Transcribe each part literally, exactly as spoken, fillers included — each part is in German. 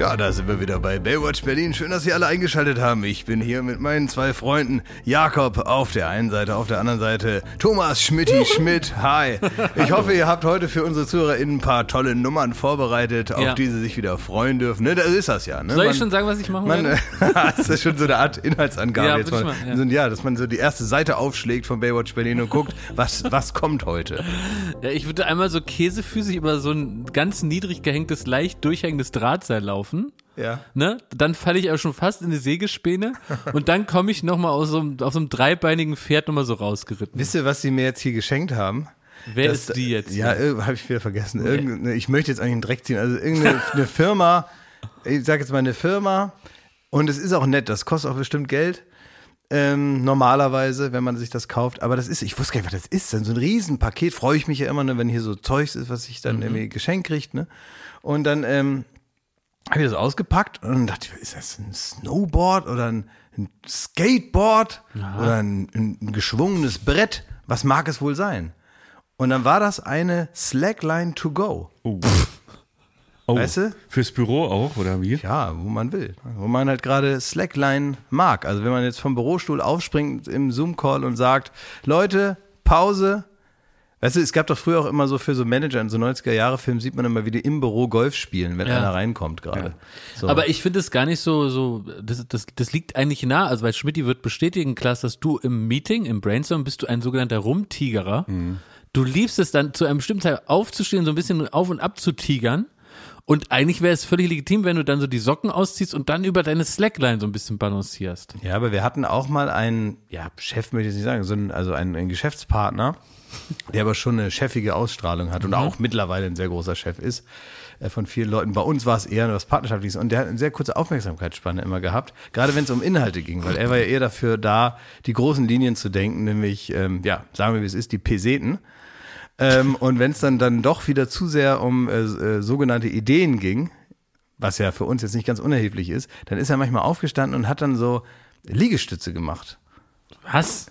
Ja, da sind wir wieder bei Baywatch Berlin. Schön, dass Sie alle eingeschaltet haben. Ich bin hier mit meinen zwei Freunden. Jakob auf der einen Seite, auf der anderen Seite Thomas Schmidti Schmidt. Hi. Ich hoffe, ihr habt heute für unsere ZuhörerInnen ein paar tolle Nummern vorbereitet, auf ja. die sie sich wieder freuen dürfen. Ne, das ist das ja. Ne? Soll man, ich schon sagen, was ich machen man, werde? Das ist schon so eine Art Inhaltsangabe. Ja, jetzt mal. mal, ja. So, ja, dass man so die erste Seite aufschlägt von Baywatch Berlin und guckt, was, was kommt heute. Ja, ich würde einmal so käsefüßig über so ein ganz niedrig gehängtes, leicht durchhängendes Drahtseil laufen. Ja. Ne? Dann falle ich auch schon fast in die Sägespäne und dann komme ich nochmal auf so einem, auf so einem dreibeinigen Pferd nochmal so rausgeritten. Wisst ihr, was sie mir jetzt hier geschenkt haben? Wer das, ist die jetzt? Ja, habe ich wieder vergessen. Irgende, ich möchte jetzt eigentlich einen Dreck ziehen. Also irgendeine eine Firma, ich sage jetzt mal eine Firma, und es ist auch nett, das kostet auch bestimmt Geld. Ähm, normalerweise, wenn man sich das kauft, aber das ist, ich wusste gar nicht, was das ist, dann so ein Riesenpaket, freue ich mich ja immer, ne, wenn hier so Zeugs ist, was ich dann mhm. irgendwie geschenkt kriegt, ne, und dann ähm, habe ich das ausgepackt und dann dachte ich, ist das ein Snowboard oder ein, ein Skateboard ja. oder ein, ein, ein geschwungenes Brett, was mag es wohl sein? Und dann war das eine Slackline to go. Oh. Oh, weißt du? Fürs Büro auch, oder wie? Ja, wo man will. Wo man halt gerade Slackline mag. Also wenn man jetzt vom Bürostuhl aufspringt im Zoom-Call und sagt, Leute, Pause. Weißt du, es gab doch früher auch immer so für so Manager in so neunziger-Jahre-Filmen sieht man immer wieder im Büro Golf spielen, wenn ja. einer reinkommt gerade. Ja. So. Aber ich finde es gar nicht so, so das, das, das liegt eigentlich nah. Also weil Schmidti wird bestätigen, Klaas, dass du im Meeting, im Brainstorm bist du ein sogenannter Rumtigerer. Mhm. Du liebst es dann zu einem bestimmten Teil aufzustehen, so ein bisschen auf und ab zu tigern. Und eigentlich wäre es völlig legitim, wenn du dann so die Socken ausziehst und dann über deine Slackline so ein bisschen balancierst. Ja, aber wir hatten auch mal einen, ja, Chef möchte ich nicht sagen, so einen, also einen, einen Geschäftspartner, der aber schon eine chefige Ausstrahlung hat und mhm. auch mittlerweile ein sehr großer Chef ist, äh, von vielen Leuten. Bei uns war es eher was Partnerschaftliches und der hat eine sehr kurze Aufmerksamkeitsspanne immer gehabt, gerade wenn es um Inhalte ging, weil er war ja eher dafür da, die großen Linien zu denken, nämlich, ähm, ja, sagen wir wie es ist, die Peseten. Ähm, und wenn es dann, dann doch wieder zu sehr um äh, äh, sogenannte Ideen ging, was ja für uns jetzt nicht ganz unerheblich ist, dann ist er manchmal aufgestanden und hat dann so Liegestütze gemacht. Was?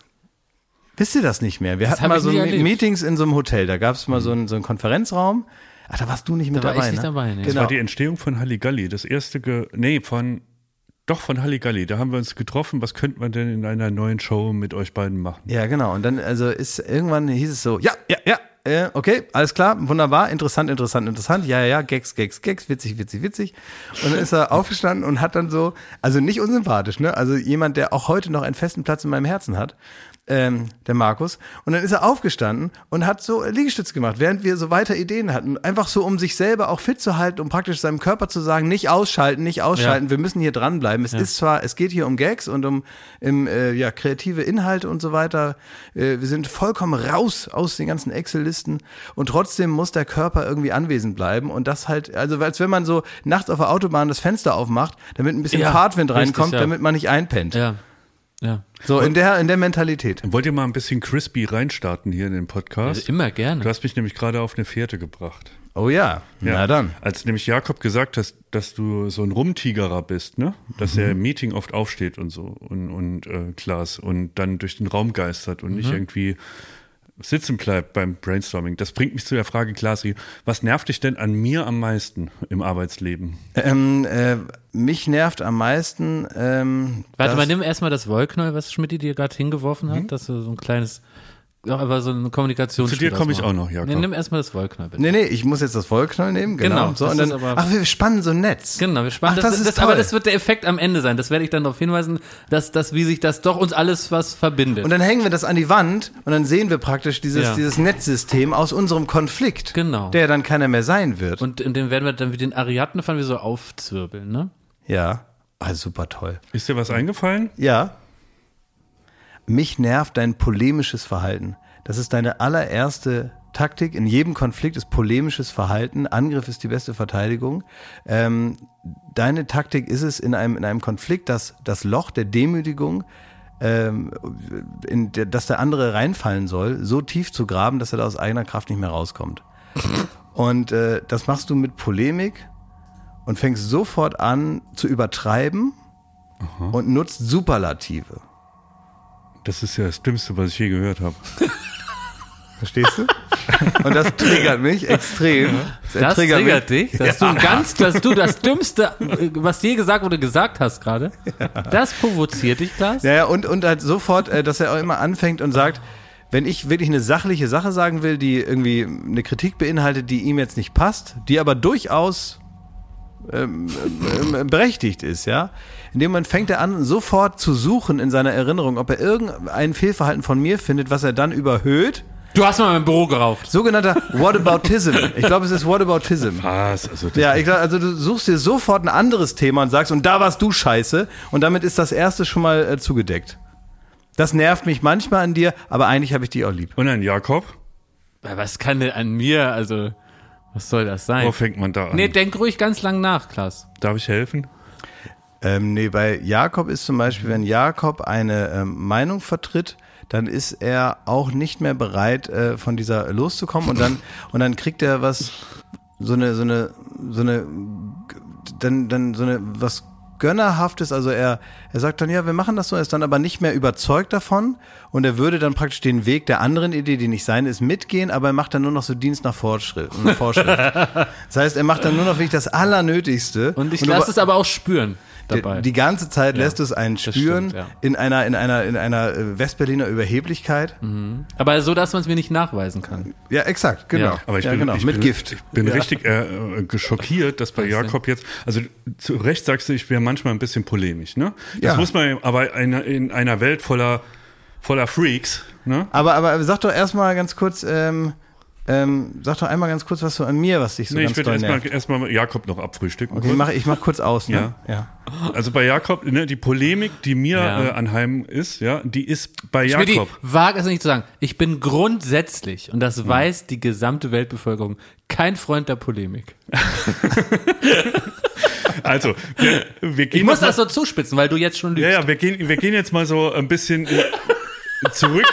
Wisst ihr das nicht mehr? Wir das hatten mal so erlebt. Meetings in so einem Hotel, da gab es mal so einen, so einen Konferenzraum. Ach, da warst du nicht mit da war dabei, ich nicht ne? dabei, ne? Das genau. war die Entstehung von Halligalli, das erste, Ge- nee, von... Doch, von Halligalli. Da haben wir uns getroffen. Was könnte man denn in einer neuen Show mit euch beiden machen? Ja, genau. Und dann, also ist irgendwann hieß es so, ja, ja, ja, äh, okay, alles klar, wunderbar, interessant, interessant, interessant. Ja, ja, ja, Gags, Gags, Gags, witzig, witzig, witzig. Und dann ist er aufgestanden und hat dann so, also nicht unsympathisch, ne? Also jemand, der auch heute noch einen festen Platz in meinem Herzen hat. Ähm, der Markus. Und dann ist er aufgestanden und hat so Liegestütze gemacht, während wir so weiter Ideen hatten. Einfach so, um sich selber auch fit zu halten, um praktisch seinem Körper zu sagen, nicht ausschalten, nicht ausschalten, ja. wir müssen hier dranbleiben. Es ja. ist zwar, es geht hier um Gags und um im, äh, ja, kreative Inhalte und so weiter. Äh, wir sind vollkommen raus aus den ganzen Excel-Listen und trotzdem muss der Körper irgendwie anwesend bleiben und das halt, also als wenn man so nachts auf der Autobahn das Fenster aufmacht, damit ein bisschen ja, Fahrtwind reinkommt, richtig, ja. damit man nicht einpennt. Ja. Ja. So, in der, in der Mentalität. Wollt ihr mal ein bisschen crispy reinstarten hier in den Podcast? Also immer gerne. Du hast mich nämlich gerade auf eine Fährte gebracht. Oh ja, ja. Na dann. Als nämlich Jakob gesagt hast, dass du so ein Rumtigerer bist, ne? Dass mhm. er im Meeting oft aufsteht und so und, und äh, Klaas und dann durch den Raum geistert und mhm. nicht irgendwie sitzen bleibt beim Brainstorming. Das bringt mich zu der Frage, Klasi, was nervt dich denn an mir am meisten im Arbeitsleben? Ähm, äh, mich nervt am meisten. Ähm, Warte mal, nimm erstmal das Wollknäuel, was Schmidti dir gerade hingeworfen hat, mhm. dass du so ein kleines, auch einfach so eine Kommunikation. Zu dir komme ich auch noch, Jakob. Nee, nimm erstmal das Wollknäuel, bitte. Nee, nee, ich muss jetzt das Wollknäuel nehmen, genau. genau so, und dann, aber, ach, wir spannen so ein Netz. Genau, wir spannen ach, das, das, das, ist das aber das wird der Effekt am Ende sein. Das werde ich dann darauf hinweisen, dass, dass wie sich das doch uns alles was verbindet. Und dann hängen wir das an die Wand und dann sehen wir praktisch dieses, ja. dieses Netzsystem aus unserem Konflikt. Genau. Der dann keiner mehr sein wird. Und in dem werden wir dann wie den Ariadne-Fan wie so aufzwirbeln, ne? Ja. Ah, super toll. Ist dir was eingefallen? Ja. Mich nervt dein polemisches Verhalten. Das ist deine allererste Taktik. In jedem Konflikt ist polemisches Verhalten. Angriff ist die beste Verteidigung. Ähm, deine Taktik ist es in einem, in einem Konflikt, dass das Loch der Demütigung, ähm, in der, dass der andere reinfallen soll, so tief zu graben, dass er da aus eigener Kraft nicht mehr rauskommt. Und äh, das machst du mit Polemik und fängst sofort an zu übertreiben. Aha. Und nutzt Superlative. Das ist ja das Dümmste, was ich je gehört habe. Verstehst du? Und das triggert mich extrem. Das, das triggert, triggert dich, dass ja. du ganz, dass du das Dümmste, was je gesagt oder gesagt hast gerade, ja. das provoziert dich, Klaas? Ja, ja, und, und halt sofort, dass er auch immer anfängt und sagt, wenn ich wirklich eine sachliche Sache sagen will, die irgendwie eine Kritik beinhaltet, die ihm jetzt nicht passt, die aber durchaus ähm, ähm, berechtigt ist, ja, in dem Moment fängt er an, sofort zu suchen in seiner Erinnerung, ob er irgendein Fehlverhalten von mir findet, was er dann überhöht. Du hast mal im Büro geraucht. Sogenannter Whataboutism. Ich glaube, es ist Whataboutism. Was? Also das ja, ich glaube, also du suchst dir sofort ein anderes Thema und sagst, und da warst du scheiße. Und damit ist das erste schon mal äh, zugedeckt. Das nervt mich manchmal an dir, aber eigentlich habe ich dich auch lieb. Und an Jakob? Was kann denn an mir, also, was soll das sein? Wo fängt man da an? Nee, denk ruhig ganz lang nach, Klaas. Darf ich helfen? Ähm, nee, bei Jakob ist zum Beispiel, wenn Jakob eine ähm, Meinung vertritt, dann ist er auch nicht mehr bereit, äh, von dieser loszukommen und dann und dann kriegt er was, so eine so eine so eine dann dann so eine was Gönnerhaftes, also er er sagt dann, ja, wir machen das so, er ist dann aber nicht mehr überzeugt davon und er würde dann praktisch den Weg der anderen Idee, die nicht seine ist, mitgehen, aber er macht dann nur noch so Dienst nach Vorschrift. Vorschrift. Das heißt, er macht dann nur noch wirklich das Allernötigste. Und ich lasse es aber auch spüren. Dabei. Die, die ganze Zeit ja, lässt du es einen spüren, stimmt, ja. in einer in einer in einer Westberliner Überheblichkeit. Mhm. Aber so, dass man es mir nicht nachweisen kann. Ja, exakt, genau. Ja. Aber ich ja, bin, genau. ich mit bin, Gift. Ich bin ja. richtig äh, geschockiert, dass bei Jakob jetzt, also zu Recht sagst du, ich wäre manchmal ein bisschen polemisch, ne? Das ja. muss man, aber in, in einer Welt voller voller Freaks, ne? Aber aber sag doch erstmal ganz kurz. Ähm, Ähm, sag doch einmal ganz kurz was so an mir, was dich so nee, ganz ich doll würde nervt. erstmal erstmal Jakob noch abfrühstücken. Okay, ich mach, ich mach kurz aus, ne? Ja. ja. Also bei Jakob, ne, die Polemik, die mir ja. äh, anheim ist, ja, die ist bei ich Jakob. Die, wage es nicht zu sagen. Ich bin grundsätzlich, und das ja. weiß die gesamte Weltbevölkerung, kein Freund der Polemik. Also, wir, wir gehen ich muss mal, das so zuspitzen, weil du jetzt schon lügst. Ja, ja, wir gehen, wir gehen jetzt mal so ein bisschen zurück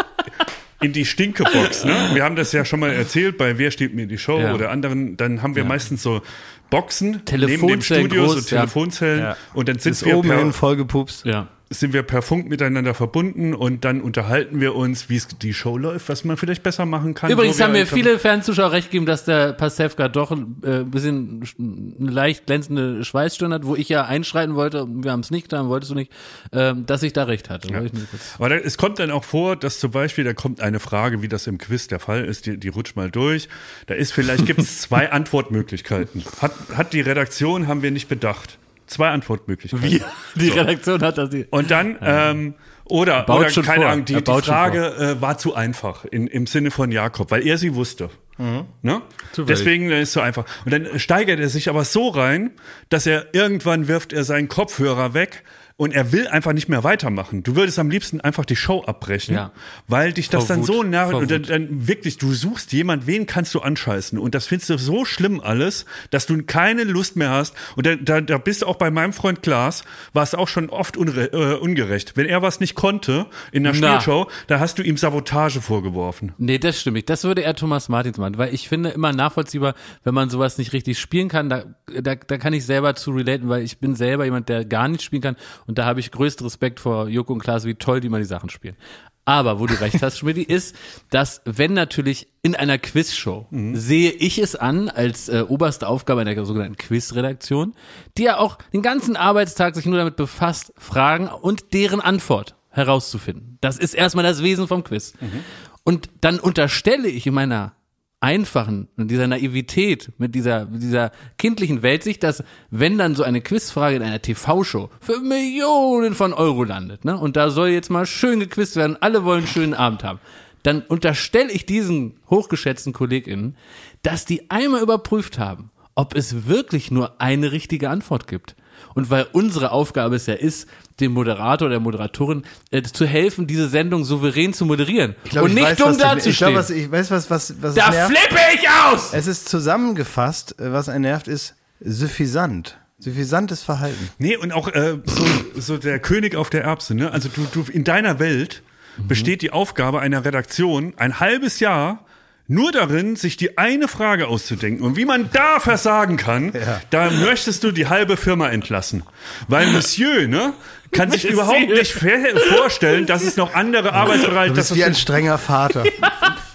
in die Stinkebox, ne? Wir haben das ja schon mal erzählt bei Wer steht mir die Show ja. oder anderen, dann haben wir ja. meistens so Boxen neben dem Studio, groß, so Telefonzellen ja. und dann sind Ist wir oben per, hin vollgepupst. Ja. sind wir per Funk miteinander verbunden und dann unterhalten wir uns, wie es die Show läuft, was man vielleicht besser machen kann. Übrigens haben mir viele Fernzuschauer recht gegeben, dass der Pasewka doch ein äh, bisschen eine leicht glänzende Schweißstirn hat, wo ich ja einschreiten wollte, wir haben es nicht getan, wolltest du nicht, ähm, dass ich da recht hatte. Ja. Aber da, es kommt dann auch vor, dass zum Beispiel, da kommt eine Frage, wie das im Quiz der Fall ist, die, die rutscht mal durch, da ist vielleicht, gibt es zwei Antwortmöglichkeiten. Hat, hat die Redaktion, haben wir nicht bedacht. Zwei Antwortmöglichkeiten. Wie? Die so. Redaktion hat das. Und dann, ähm, oder, baut oder schon keine vor. Ahnung, die, die Frage äh, war zu einfach in, im Sinne von Jakob, weil er sie wusste. Mhm. Ne? Deswegen ist es so einfach. Und dann steigert er sich aber so rein, dass er irgendwann wirft er seinen Kopfhörer weg und er will einfach nicht mehr weitermachen. Du würdest am liebsten einfach die Show abbrechen, ja. weil dich das Vor dann Wut. so nervt. Vor Und dann, dann wirklich, du suchst jemand, wen kannst du anscheißen? Und das findest du so schlimm alles, dass du keine Lust mehr hast. Und da, da, da bist du auch bei meinem Freund Klaas, war es auch schon oft unre- äh, ungerecht. Wenn er was nicht konnte in der Na. Spielshow, da hast du ihm Sabotage vorgeworfen. Nee, das stimmt nicht. Das würde eher Thomas Martins machen, weil ich finde immer nachvollziehbar, wenn man sowas nicht richtig spielen kann, da, da, da kann ich selber zu relaten, weil ich bin selber jemand, der gar nicht spielen kann und da habe ich größte Respekt vor Joko und Klaas, wie toll die mal die Sachen spielen. Aber wo du recht hast, Schmidti, ist, dass wenn natürlich in einer Quizshow mhm. sehe ich es an als äh, oberste Aufgabe einer sogenannten Quizredaktion, die ja auch den ganzen Arbeitstag sich nur damit befasst, Fragen und deren Antwort herauszufinden. Das ist erstmal das Wesen vom Quiz. Mhm. Und dann unterstelle ich in meiner einfachen und dieser Naivität, mit dieser, mit dieser kindlichen Weltsicht, dass wenn dann so eine Quizfrage in einer T V-Show für Millionen von Euro landet, ne, und da soll jetzt mal schön gequizt werden, alle wollen einen schönen Abend haben, dann unterstelle ich diesen hochgeschätzten KollegInnen, dass die einmal überprüft haben, ob es wirklich nur eine richtige Antwort gibt. Und weil unsere Aufgabe es ja ist, dem Moderator oder der Moderatorin äh, zu helfen, diese Sendung souverän zu moderieren glaub, und nicht weiß, dumm du, dazustehen. Ich glaube, was, ich weiß, was, was, was da es nervt. flippe ich aus! Es ist zusammengefasst, was einen nervt, ist suffisant. Suffisantes Verhalten. Nee, und auch äh, so, so der König auf der Erbse, ne? Also du, du in deiner Welt mhm. besteht die Aufgabe einer Redaktion ein halbes Jahr nur darin, sich die eine Frage auszudenken. Und wie man da versagen kann, ja. da möchtest du die halbe Firma entlassen. Weil Monsieur, ne, kann sich überhaupt nicht vorstellen, dass es noch andere Arbeitsbereiche gibt. Du bist wie ein strenger Vater.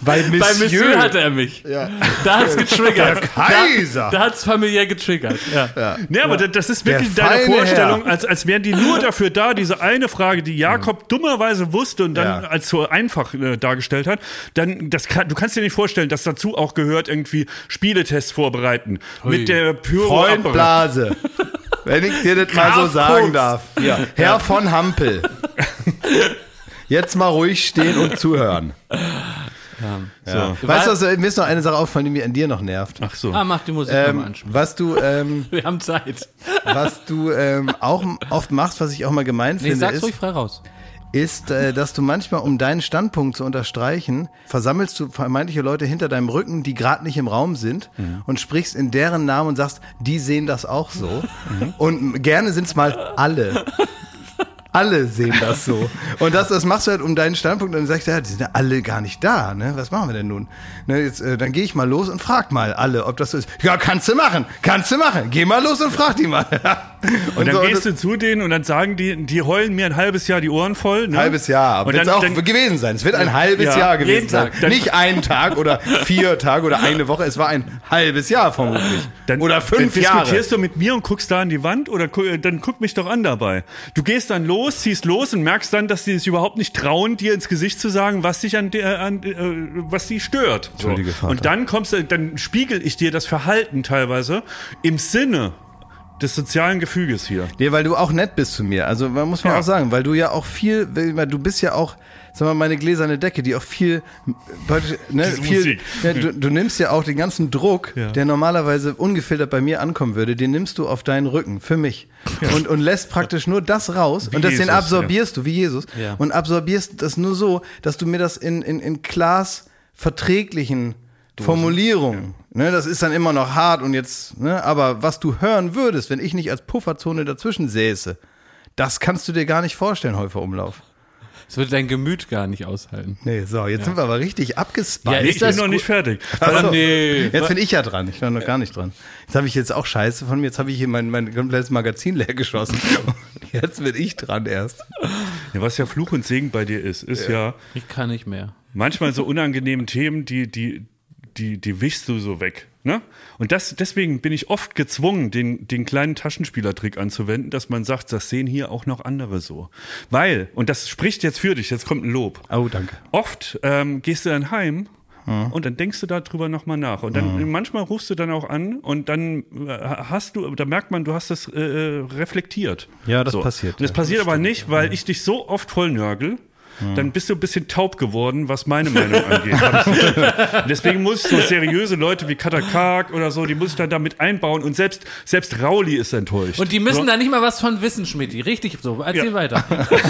Bei Monsieur. Bei Monsieur hatte er mich. Ja. Da hat's getriggert. Der Kaiser. Da, da hat's familiär getriggert. Ja. Ja. Nee, aber das, das ist wirklich Der deine feine Vorstellung, Herr. als, als wären die nur dafür da, diese eine Frage, die Jakob dummerweise wusste und dann Ja. als so einfach äh, dargestellt hat, dann, das kann, du kannst dir nicht vorstellen, dass dazu auch gehört, irgendwie Spieletests vorbereiten. Hui. Mit der Pyro. Freund Blase. Wenn ich dir das mal so Graf sagen Fuchs. darf. Ja. Herr von Hampel. Jetzt mal ruhig stehen und zuhören. So. Weißt du, was, mir ist noch eine Sache aufgefallen, die mir an dir noch nervt. Ach so. Ah, mach die Musik nochmal Ähm, anspielen. was du, ähm, Wir haben Zeit. was du ähm, auch oft machst, was ich auch mal gemein Nee, finde, sag's ist, ruhig frei raus. ist, äh, dass du manchmal, um deinen Standpunkt zu unterstreichen, versammelst du vermeintliche Leute hinter deinem Rücken, die gerade nicht im Raum sind Mhm. und sprichst in deren Namen und sagst, die sehen das auch so. Und gerne sind es mal alle. Alle sehen das so. Und das, das machst du halt um deinen Standpunkt und dann sagst du, ja, die sind ja alle gar nicht da, ne? Was machen wir denn nun? Ne, jetzt, äh, dann gehe ich mal los und frag mal alle, ob das so ist. Ja, kannst du machen, kannst du machen. Geh mal los und frag die mal. und, Und dann so, gehst und du zu denen und dann sagen die, die heulen mir ein halbes Jahr die Ohren voll. Ne? ein halbes Jahr, aber Und wird dann- auch dann- gewesen sein. Es wird ein halbes Ja, Jahr gewesen jeden sein. Tag. Dann- Nicht ein Tag oder vier Tage oder eine Woche. Es war ein halbes Jahr vermutlich. Dann, oder fünf dann Jahre. diskutierst du mit mir und guckst da an die Wand oder gu- dann guck mich doch an dabei. Du gehst dann los, ziehst los und merkst dann, dass die es überhaupt nicht trauen, dir ins Gesicht zu sagen, was dich an, der, an äh, was sie stört. So. Entschuldige, Vater. Und dann kommst du, dann spiegel ich dir das Verhalten teilweise im Sinne des sozialen Gefüges hier. Nee, weil du auch nett bist zu mir. Also man muss man Ja. auch sagen, weil du ja auch viel, weil du bist ja auch, sag mal, meine gläserne Decke, die auch viel, ne, Diese viel Musik. ja, du, du nimmst ja auch den ganzen Druck, Ja. der normalerweise ungefiltert bei mir ankommen würde, den nimmst du auf deinen Rücken, für mich. Und, und lässt praktisch nur das raus Wie und das den Jesus, absorbierst du, wie Jesus, Ja. und absorbierst das nur so, dass du mir das in, in, in Glas verträglichen Formulierungen, ne, das ist dann immer noch hart und jetzt, ne, aber was du hören würdest, wenn ich nicht als Pufferzone dazwischen säße, das kannst du dir gar nicht vorstellen, Häufer Umlauf. Das würde dein Gemüt gar nicht aushalten. Nee, so, jetzt sind wir aber richtig abgespannt. Ja, Nee, ist ich bin das noch gut? nicht fertig. Ach so. nee. Jetzt bin ich ja dran, ich war noch gar nicht dran. Jetzt habe ich jetzt auch Scheiße von mir, jetzt habe ich hier mein, mein komplettes Magazin leer geschossen. Jetzt bin ich dran erst. Ja, was ja Fluch und Segen bei dir ist, ist ja, Ich kann nicht mehr. manchmal so unangenehme Themen, die, die, die, die wischst du so weg. Ne? Und das, deswegen bin ich oft gezwungen, den, den kleinen Taschenspielertrick anzuwenden, dass man sagt, das sehen hier auch noch andere so. Weil, und das spricht jetzt für dich, jetzt kommt ein Lob. Oh, danke. Oft ähm, gehst du dann heim und dann denkst du darüber nochmal nach. Und dann manchmal rufst du dann auch an und dann äh, hast du, da merkt man, du hast das äh, reflektiert. Ja, das passiert. Und das Ja, passiert das aber stimmt. nicht, weil ich dich so oft vollnörgel. Dann bist du ein bisschen taub geworden, was meine Meinung angeht. Hab ich- Und deswegen muss ich so seriöse Leute wie Katakak oder so, die muss ich dann damit einbauen. Und selbst, selbst Rauli ist enttäuscht. Und die müssen so. da nicht mal was von wissen, Schmidti. Richtig so. Erzähl Ja. weiter.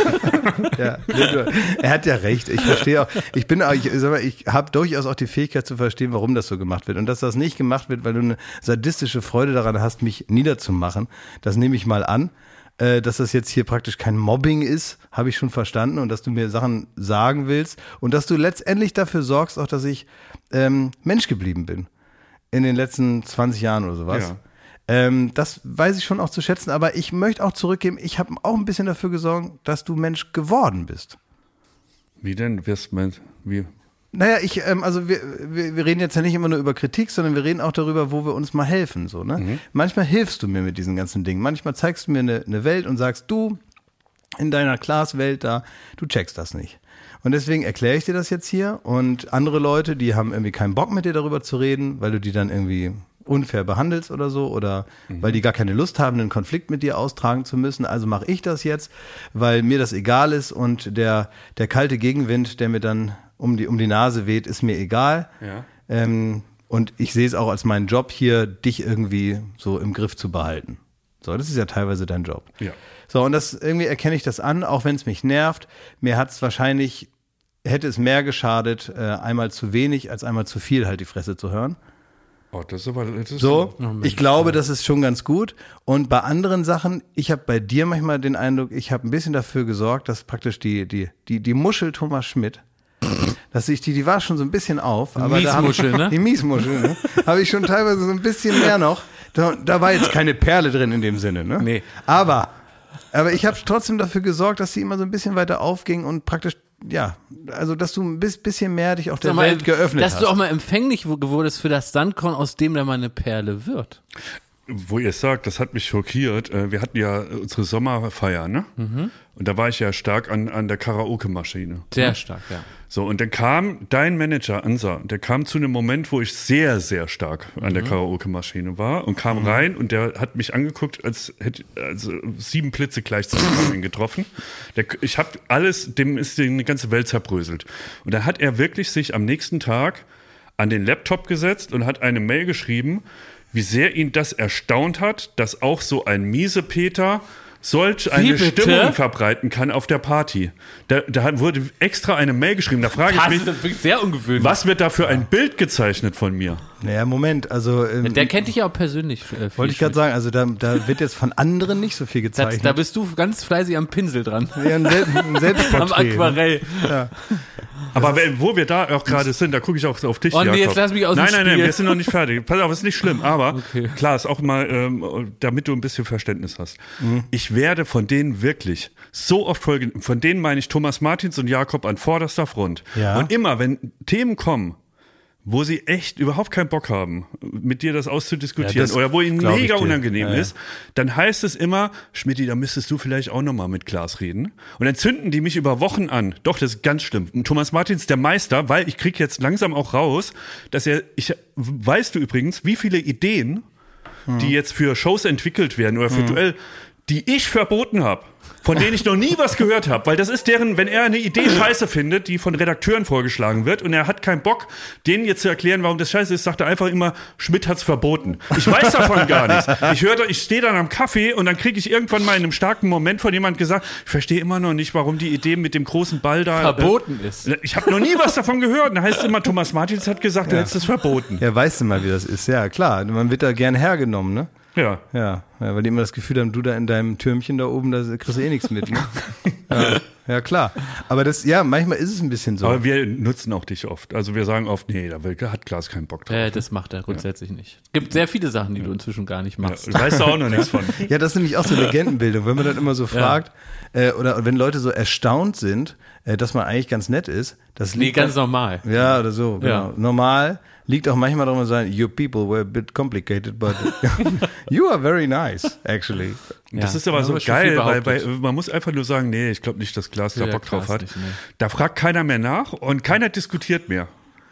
Ja, er hat ja recht. Ich verstehe auch. Ich bin, auch- ich, sag mal, ich habe durchaus auch die Fähigkeit zu verstehen, warum das so gemacht wird. Und dass das nicht gemacht wird, weil du eine sadistische Freude daran hast, mich niederzumachen, das nehme ich mal an. Äh, dass das jetzt hier praktisch kein Mobbing ist, habe ich schon verstanden. Und dass du mir Sachen sagen willst. Und dass du letztendlich dafür sorgst, auch, dass ich ähm, Mensch geblieben bin. In den letzten zwanzig Jahren oder sowas. Ja. Ähm, das weiß ich schon auch zu schätzen, aber ich möchte auch zurückgeben, ich habe auch ein bisschen dafür gesorgt, dass du Mensch geworden bist. Wie denn? Wirst du wie? Naja, ich, ähm, also wir, wir, wir reden jetzt ja nicht immer nur über Kritik, sondern wir reden auch darüber, wo wir uns mal helfen. So, ne? Mhm. Manchmal hilfst du mir mit diesen ganzen Dingen. Manchmal zeigst du mir eine, eine Welt und sagst, du, in deiner Class-Welt da, du checkst das nicht. Und deswegen erkläre ich dir das jetzt hier. Und andere Leute, die haben irgendwie keinen Bock mit dir darüber zu reden, weil du die dann irgendwie unfair behandelst oder so, oder mhm. weil die gar keine Lust haben, einen Konflikt mit dir austragen zu müssen. Also mache ich das jetzt, weil mir das egal ist und der, der kalte Gegenwind, der mir dann um die, um die Nase weht, ist mir egal. Ja. Ähm, und ich sehe es auch als meinen Job hier, dich irgendwie so im Griff zu behalten. So, das ist ja teilweise dein Job. Ja. So, und das irgendwie erkenne ich das an, auch wenn es mich nervt. Mir hat es wahrscheinlich, hätte es mehr geschadet, äh, einmal zu wenig als einmal zu viel halt die Fresse zu hören. Oh, das ist aber, das ist So, Oh Mensch, ich glaube, ja. das ist schon ganz gut. Und bei anderen Sachen, ich habe bei dir manchmal den Eindruck, ich habe ein bisschen dafür gesorgt, dass praktisch die, die, die, die Muschel Thomas Schmidt, dass ich die, die war schon so ein bisschen auf. Aber da hab ich, Miesmuschel, ne? Die Miesmuschel, ne? Habe ich schon teilweise so ein bisschen mehr noch. Da, da war jetzt keine Perle drin in dem Sinne, ne? Nee. Aber, aber ich habe trotzdem dafür gesorgt, dass sie immer so ein bisschen weiter aufging und praktisch ja, also dass du ein bisschen mehr dich auch der Sag mal, Welt geöffnet dass hast. Dass du auch mal empfänglich wurdest für das Sandkorn, aus dem dann mal eine Perle wird. Wo ihr es sagt, das hat mich schockiert. Wir hatten ja unsere Sommerfeier, ne? Mhm. Und da war ich ja stark an, an der Karaoke-Maschine. Sehr ne? stark, ja. So, und dann kam dein Manager, Ansa, der kam zu einem Moment, wo ich sehr, sehr stark an mhm. der Karaoke-Maschine war und kam mhm. rein und der hat mich angeguckt, als hätte also sieben Blitze gleichzeitig auf ihn getroffen. Der, ich habe alles, dem ist die ganze Welt zerbröselt. Und da hat er wirklich sich am nächsten Tag an den Laptop gesetzt und hat eine Mail geschrieben, wie sehr ihn das erstaunt hat, dass auch so ein Miesepeter solch eine Stimmung verbreiten kann auf der Party. Da, da wurde extra eine Mail geschrieben. Da frage ich mich, das ist sehr ungewöhnlich. Was wird da für ein Bild gezeichnet von mir? Naja, Moment, also ähm, der kennt dich ja auch persönlich. Äh, wollte ich gerade sagen, also da, da wird jetzt von anderen nicht so viel gezeichnet. Da, da bist du ganz fleißig am Pinsel dran. Ja, ein, Sel- ein Selbstporträt. Am Aquarell. Ja. Aber wenn, wo wir da auch gerade sind, da gucke ich auch auf dich, Oh nee, Jakob. jetzt lass mich aus Nein, dem nein, nein, Spiel. wir sind noch nicht fertig. Pass auf, ist nicht schlimm, aber Okay. klar, ist auch mal, ähm, damit du ein bisschen Verständnis hast. Mhm. Ich werde von denen wirklich so oft folgen, von denen meine ich Thomas Martins und Jakob an vorderster Front. Ja. Und immer, wenn Themen kommen, wo sie echt überhaupt keinen Bock haben, mit dir das auszudiskutieren, Ja, das oder wo ihnen glaub ich mega dir. unangenehm Ja, ja. ist, dann heißt es immer, Schmidti, da müsstest du vielleicht auch nochmal mit Klaas reden. Und dann zünden die mich über Wochen an. Doch, das ist ganz schlimm. Und Thomas Martins, der Meister, weil ich krieg jetzt langsam auch raus, dass er, ich, weißt du übrigens, wie viele Ideen, hm. die jetzt für Shows entwickelt werden oder für hm. Duell, die ich verboten habe, von denen ich noch nie was gehört habe, weil das ist deren, wenn er eine Idee scheiße findet, die von Redakteuren vorgeschlagen wird und er hat keinen Bock, denen jetzt zu erklären, warum das scheiße ist, sagt er einfach immer, Schmidt hat's verboten. Ich weiß davon gar nichts. Ich höre, ich stehe dann am Kaffee und dann kriege ich irgendwann mal in einem starken Moment von jemand gesagt, ich verstehe immer noch nicht, warum die Idee mit dem großen Ball da verboten äh, ist. Ich habe noch nie was davon gehört. Und da heißt immer, Thomas Martins hat gesagt, du Ja. hättest es verboten. Ja, weißt du mal, wie das ist. Ja, klar, man wird da gern hergenommen, ne? Ja. Ja, ja, weil die immer das Gefühl haben, du da in deinem Türmchen da oben, da kriegst du eh nichts mit, ne? Ja, ja, klar. Aber das, ja, manchmal ist es ein bisschen so. Aber wir nutzen auch dich oft. Also wir sagen oft, nee, da hat Klaas keinen Bock drauf. Äh, das macht er grundsätzlich ja. nicht. Es gibt sehr viele Sachen, die du inzwischen gar nicht machst. Ja, du weißt auch noch nichts von. Ja, das ist nämlich auch so Legendenbildung. Wenn man dann immer so fragt, äh, oder wenn Leute so erstaunt sind, äh, dass man eigentlich ganz nett ist, das Nee, liegt ganz dann, normal. Ja, oder so, genau. Ja. Normal liegt auch manchmal darum zu sagen, your people were a bit complicated, but you are very nice, actually. Das Ja, ist aber da so haben wir schon viel geil, weil, behauptet. weil man muss einfach nur sagen, nee, ich glaube nicht, dass Klaas da Ja, Bock drauf Klaas hat. nicht, nee. Da fragt keiner mehr nach und keiner diskutiert mehr.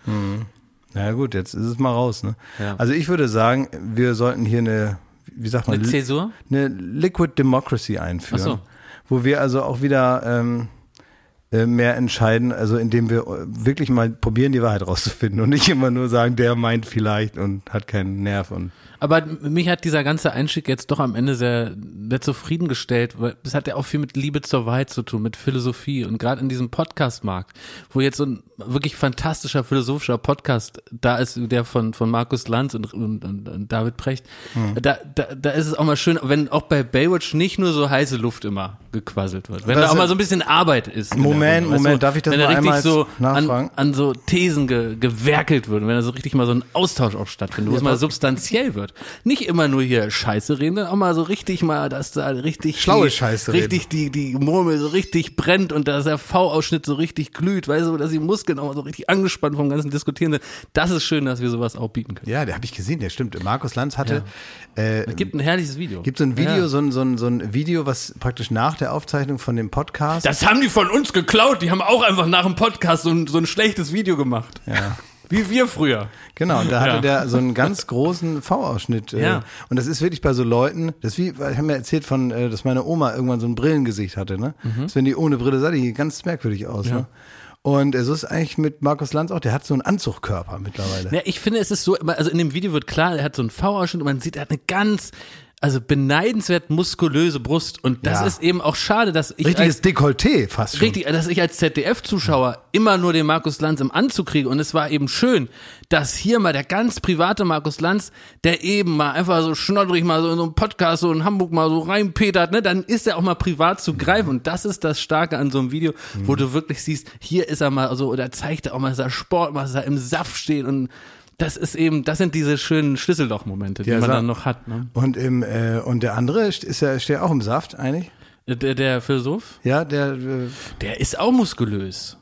Na gut, jetzt ist es mal raus, ne? Ja. Also ich würde sagen, wir sollten hier eine, wie sagt man, Eine Zäsur? eine Liquid Democracy einführen, Ach so. wo wir also auch wieder ähm, äh, mehr entscheiden, also indem wir wirklich mal probieren, die Wahrheit rauszufinden und nicht immer nur sagen, der meint vielleicht und hat keinen Nerv und Aber mich hat dieser ganze Einstieg jetzt doch am Ende sehr, sehr zufriedengestellt, weil das hat ja auch viel mit Liebe zur Wahrheit zu tun, mit Philosophie und gerade in diesem Podcast-Markt, wo jetzt so ein wirklich fantastischer philosophischer Podcast da ist, der von von Markus Lanz und, und, und, und David Precht, hm. da, da da ist es auch mal schön, wenn auch bei Baywatch nicht nur so heiße Luft immer gequasselt wird, wenn das da auch mal so ein bisschen Arbeit ist. Moment, Runde, Moment, weißt du? darf ich das wenn da mal richtig einmal so nachfragen? an, an so Thesen ge, gewerkelt wird und wenn da so richtig mal so ein Austausch auch stattfindet, wo es mal substanziell wird. Nicht immer nur hier Scheiße reden, sondern auch mal so richtig mal, dass da richtig Schlaue die, Scheiße richtig die die Murmel so richtig brennt und dass der V-Ausschnitt so richtig glüht, weißt du, dass die Muskeln auch so richtig angespannt vom ganzen Diskutieren sind. Das ist schön, dass wir sowas auch bieten können. ja, der habe ich gesehen, der stimmt. Markus Lanz hatte äh, Es gibt ein herrliches Video. gibt so ein Video, Ja. so, ein, so, ein, so ein Video, was praktisch nach der Aufzeichnung von dem Podcast. Das haben die von uns geklaut. Die haben auch einfach nach dem Podcast so ein, so ein schlechtes Video gemacht. Ja. Wie wir früher. Genau, und da hatte Ja. der so einen ganz großen V-Ausschnitt. Äh, Ja. Und das ist wirklich bei so Leuten, das ist wie, ich habe mir erzählt von, äh, dass meine Oma irgendwann so ein Brillengesicht hatte, ne? Mhm. Das, wenn die ohne Brille sah, die ganz merkwürdig aus, Ja. ne? Und äh, so ist eigentlich mit Markus Lanz auch, der hat so einen Anzugkörper mittlerweile. Ja, ich finde, es ist so, also in dem Video wird klar, er hat so einen V-Ausschnitt und man sieht, er hat eine ganz, also beneidenswert muskulöse Brust und das Ja. ist eben auch schade, dass ich Richtiges als, Dekolleté fast schon. richtig, dass ich als Z D F-Zuschauer immer nur den Markus Lanz im Anzug kriege und es war eben schön, dass hier mal der ganz private Markus Lanz, der eben mal einfach so schnoddrig mal so in so einem Podcast so in Hamburg mal so reinpetert, ne, dann ist er auch mal privat zu greifen und das ist das Starke an so einem Video, wo du wirklich siehst, hier ist er mal so, oder zeigt er auch mal, dass er Sport macht, dass er im Saft steht und das ist eben, das sind diese schönen Schlüsselloch-Momente, die Ja, man sag- dann noch hat. Ne? Und im äh, und der andere ist ja steht auch im Saft eigentlich. Der, der Philosoph, Ja, der äh, der ist auch muskulös.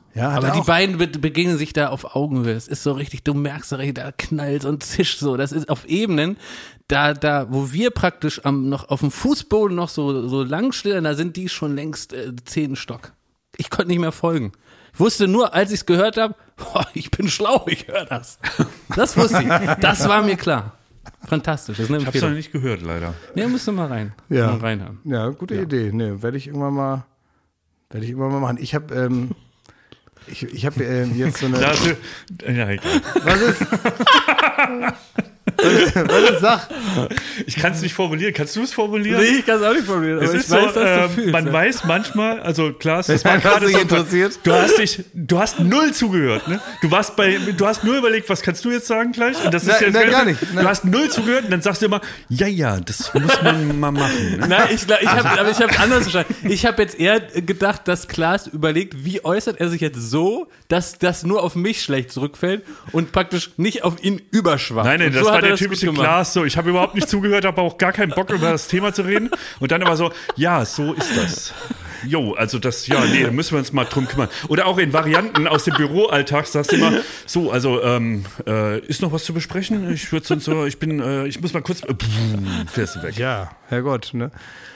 Ja, hat Aber er die auch. beiden be begegnen sich da auf Augenhöhe. Es ist so richtig, du merkst so richtig, da knallt und zischt so. Das ist auf Ebenen, da, da, wo wir praktisch am, noch auf dem Fußboden noch so, so lang stehen, da sind die schon längst äh, zehn Stock. Ich konnte nicht mehr folgen. Ich wusste nur, als ich es gehört habe, ich bin schlau, ich höre das. Das wusste ich. Das war mir klar. Fantastisch. Das ist eine Ich habe es noch Empfehlung. nicht gehört, leider. Nee, musst du mal rein. Ja. Mal reinhaben. Ja, gute Idee. Nee, werde ich irgendwann mal, werde ich irgendwann mal machen. Ich habe, ähm, ich, ich habe ähm, jetzt so eine. Da hast du, ja, egal. Was ist? Was ist Sach? Ich kann es nicht formulieren. Kannst du es formulieren? Nee, ich kann es auch nicht probieren. Es Aber ist ich weiß, so, was du äh, fühlst. man ja. weiß manchmal, also Klaas, das war Wenn gerade dich so, interessiert. du hast dich, du hast null zugehört, ne? Du warst bei, du hast nur überlegt, was kannst du jetzt sagen gleich? Und das ist Nein, jetzt nein, gar nicht. Nein. Du hast null zugehört und dann sagst du immer, ja, ja, das muss man mal machen. Ne? Nein, ich, glaub, ich habe aber ich habe anders verstanden. Ich habe jetzt eher gedacht, dass Klaas überlegt, wie äußert er sich jetzt so, dass das nur auf mich schlecht zurückfällt und praktisch nicht auf ihn überschwappt. Nein, nein, Und das so war hat er der das typische gut gemacht. Klaas. So, ich habe überhaupt nicht zugehört, habe auch gar keinen Bock über das Thema zu reden. Und dann aber so, ja, so ist das. Jo, also das, ja, nee, da müssen wir uns mal drum kümmern. Oder auch in Varianten aus dem Büroalltag sagst du immer, so, also, ähm, äh, ist noch was zu besprechen? Ich würde sonst so, ich bin, äh, ich muss mal kurz, äh, pff, fährst du weg. Ja, Herrgott, ne?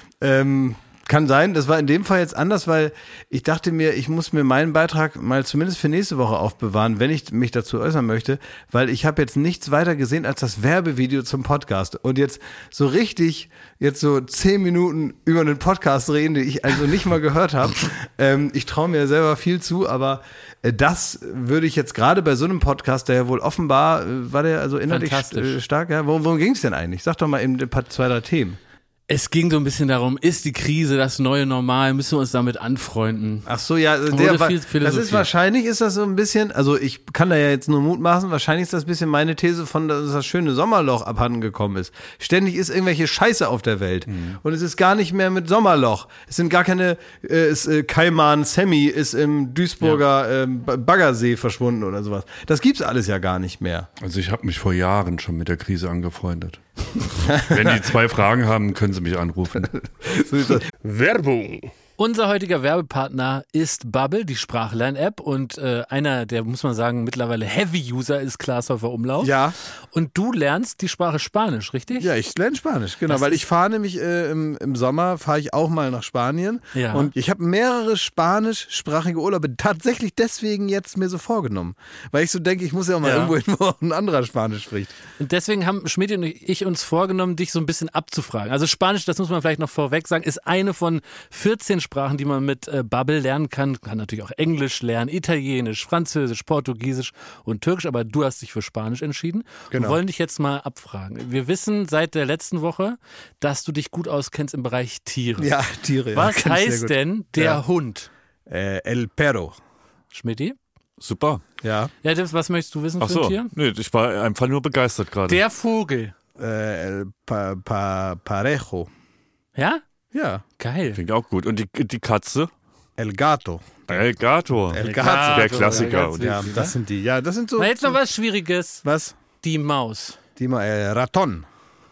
Ähm, kann sein, das war in dem Fall jetzt anders, weil ich dachte mir, ich muss mir meinen Beitrag mal zumindest für nächste Woche aufbewahren, wenn ich mich dazu äußern möchte, weil ich habe jetzt nichts weiter gesehen als das Werbevideo zum Podcast. Und jetzt so richtig, jetzt so zehn Minuten über einen Podcast reden, den ich also nicht mal gehört habe. ähm, ich traue mir selber viel zu, aber äh, das würde ich jetzt gerade bei so einem Podcast, der ja wohl offenbar, äh, war der also inhaltlich Fantastisch. äh, stark, ja? Worum, worum ging es denn eigentlich? Sag doch mal eben ein paar, zwei, drei Themen. Es ging so ein bisschen darum, ist die Krise das neue Normal? Müssen wir uns damit anfreunden? Ach so, ja, Wurde der, viel das Philosophie. ist wahrscheinlich, ist das so ein bisschen, also ich kann da ja jetzt nur mutmaßen, wahrscheinlich ist das ein bisschen meine These von, dass das schöne Sommerloch abhanden gekommen ist. Ständig ist irgendwelche Scheiße auf der Welt Mhm. und es ist gar nicht mehr mit Sommerloch. Es sind gar keine, äh, ist, äh, Kaiman Sammy ist im Duisburger ähm, Baggersee verschwunden oder sowas. Das gibt's alles ja gar nicht mehr. Also ich habe mich vor Jahren schon mit der Krise angefreundet. Wenn die zwei Fragen haben, können sie mich anrufen. So ist das. Werbung. Unser heutiger Werbepartner ist Bubble, die Sprachlern-App, und äh, einer, der, muss man sagen, mittlerweile Heavy-User ist Klaas Häufer Umlauf. Ja. Und du lernst die Sprache Spanisch, richtig? Ja, ich lerne Spanisch, genau, Das weil ist- ich fahre nämlich äh, im, im Sommer, fahre ich auch mal nach Spanien Ja. und ich habe mehrere spanischsprachige Urlaube tatsächlich deswegen jetzt mir so vorgenommen, weil ich so denke, ich muss ja auch mal Ja. irgendwo hin, wo ein anderer Spanisch spricht. Und deswegen haben Schmidt und ich uns vorgenommen, dich so ein bisschen abzufragen. Also Spanisch, das muss man vielleicht noch vorweg sagen, ist eine von vierzehn Sprachen, die man mit äh, Bubble lernen kann. Kann natürlich auch Englisch lernen, Italienisch, Französisch, Portugiesisch und Türkisch, aber du hast dich für Spanisch entschieden. Genau. Wir wollen dich jetzt mal abfragen. Wir wissen seit der letzten Woche, dass du dich gut auskennst im Bereich Tiere. Ja, Tiere. ja, Was kenn ich sehr heißt gut. denn der Ja. Hund? Äh, El Perro. Schmidti? Super. Ja. Ja, das, was möchtest du wissen Ach für ein so. Tier? Nee, ich war einfach nur begeistert gerade. Der Vogel. Äh, El pa, pa, Parejo. Ja? Ja. Geil. Klingt auch gut. Und die, die Katze? El Gato. El Gato. El Gato. Gato. Der Klassiker. Ja, Und Ja, das sind die. Ja, das sind so. Na, jetzt noch was Schwieriges. Was? Die Maus. Die Ma äh, Raton.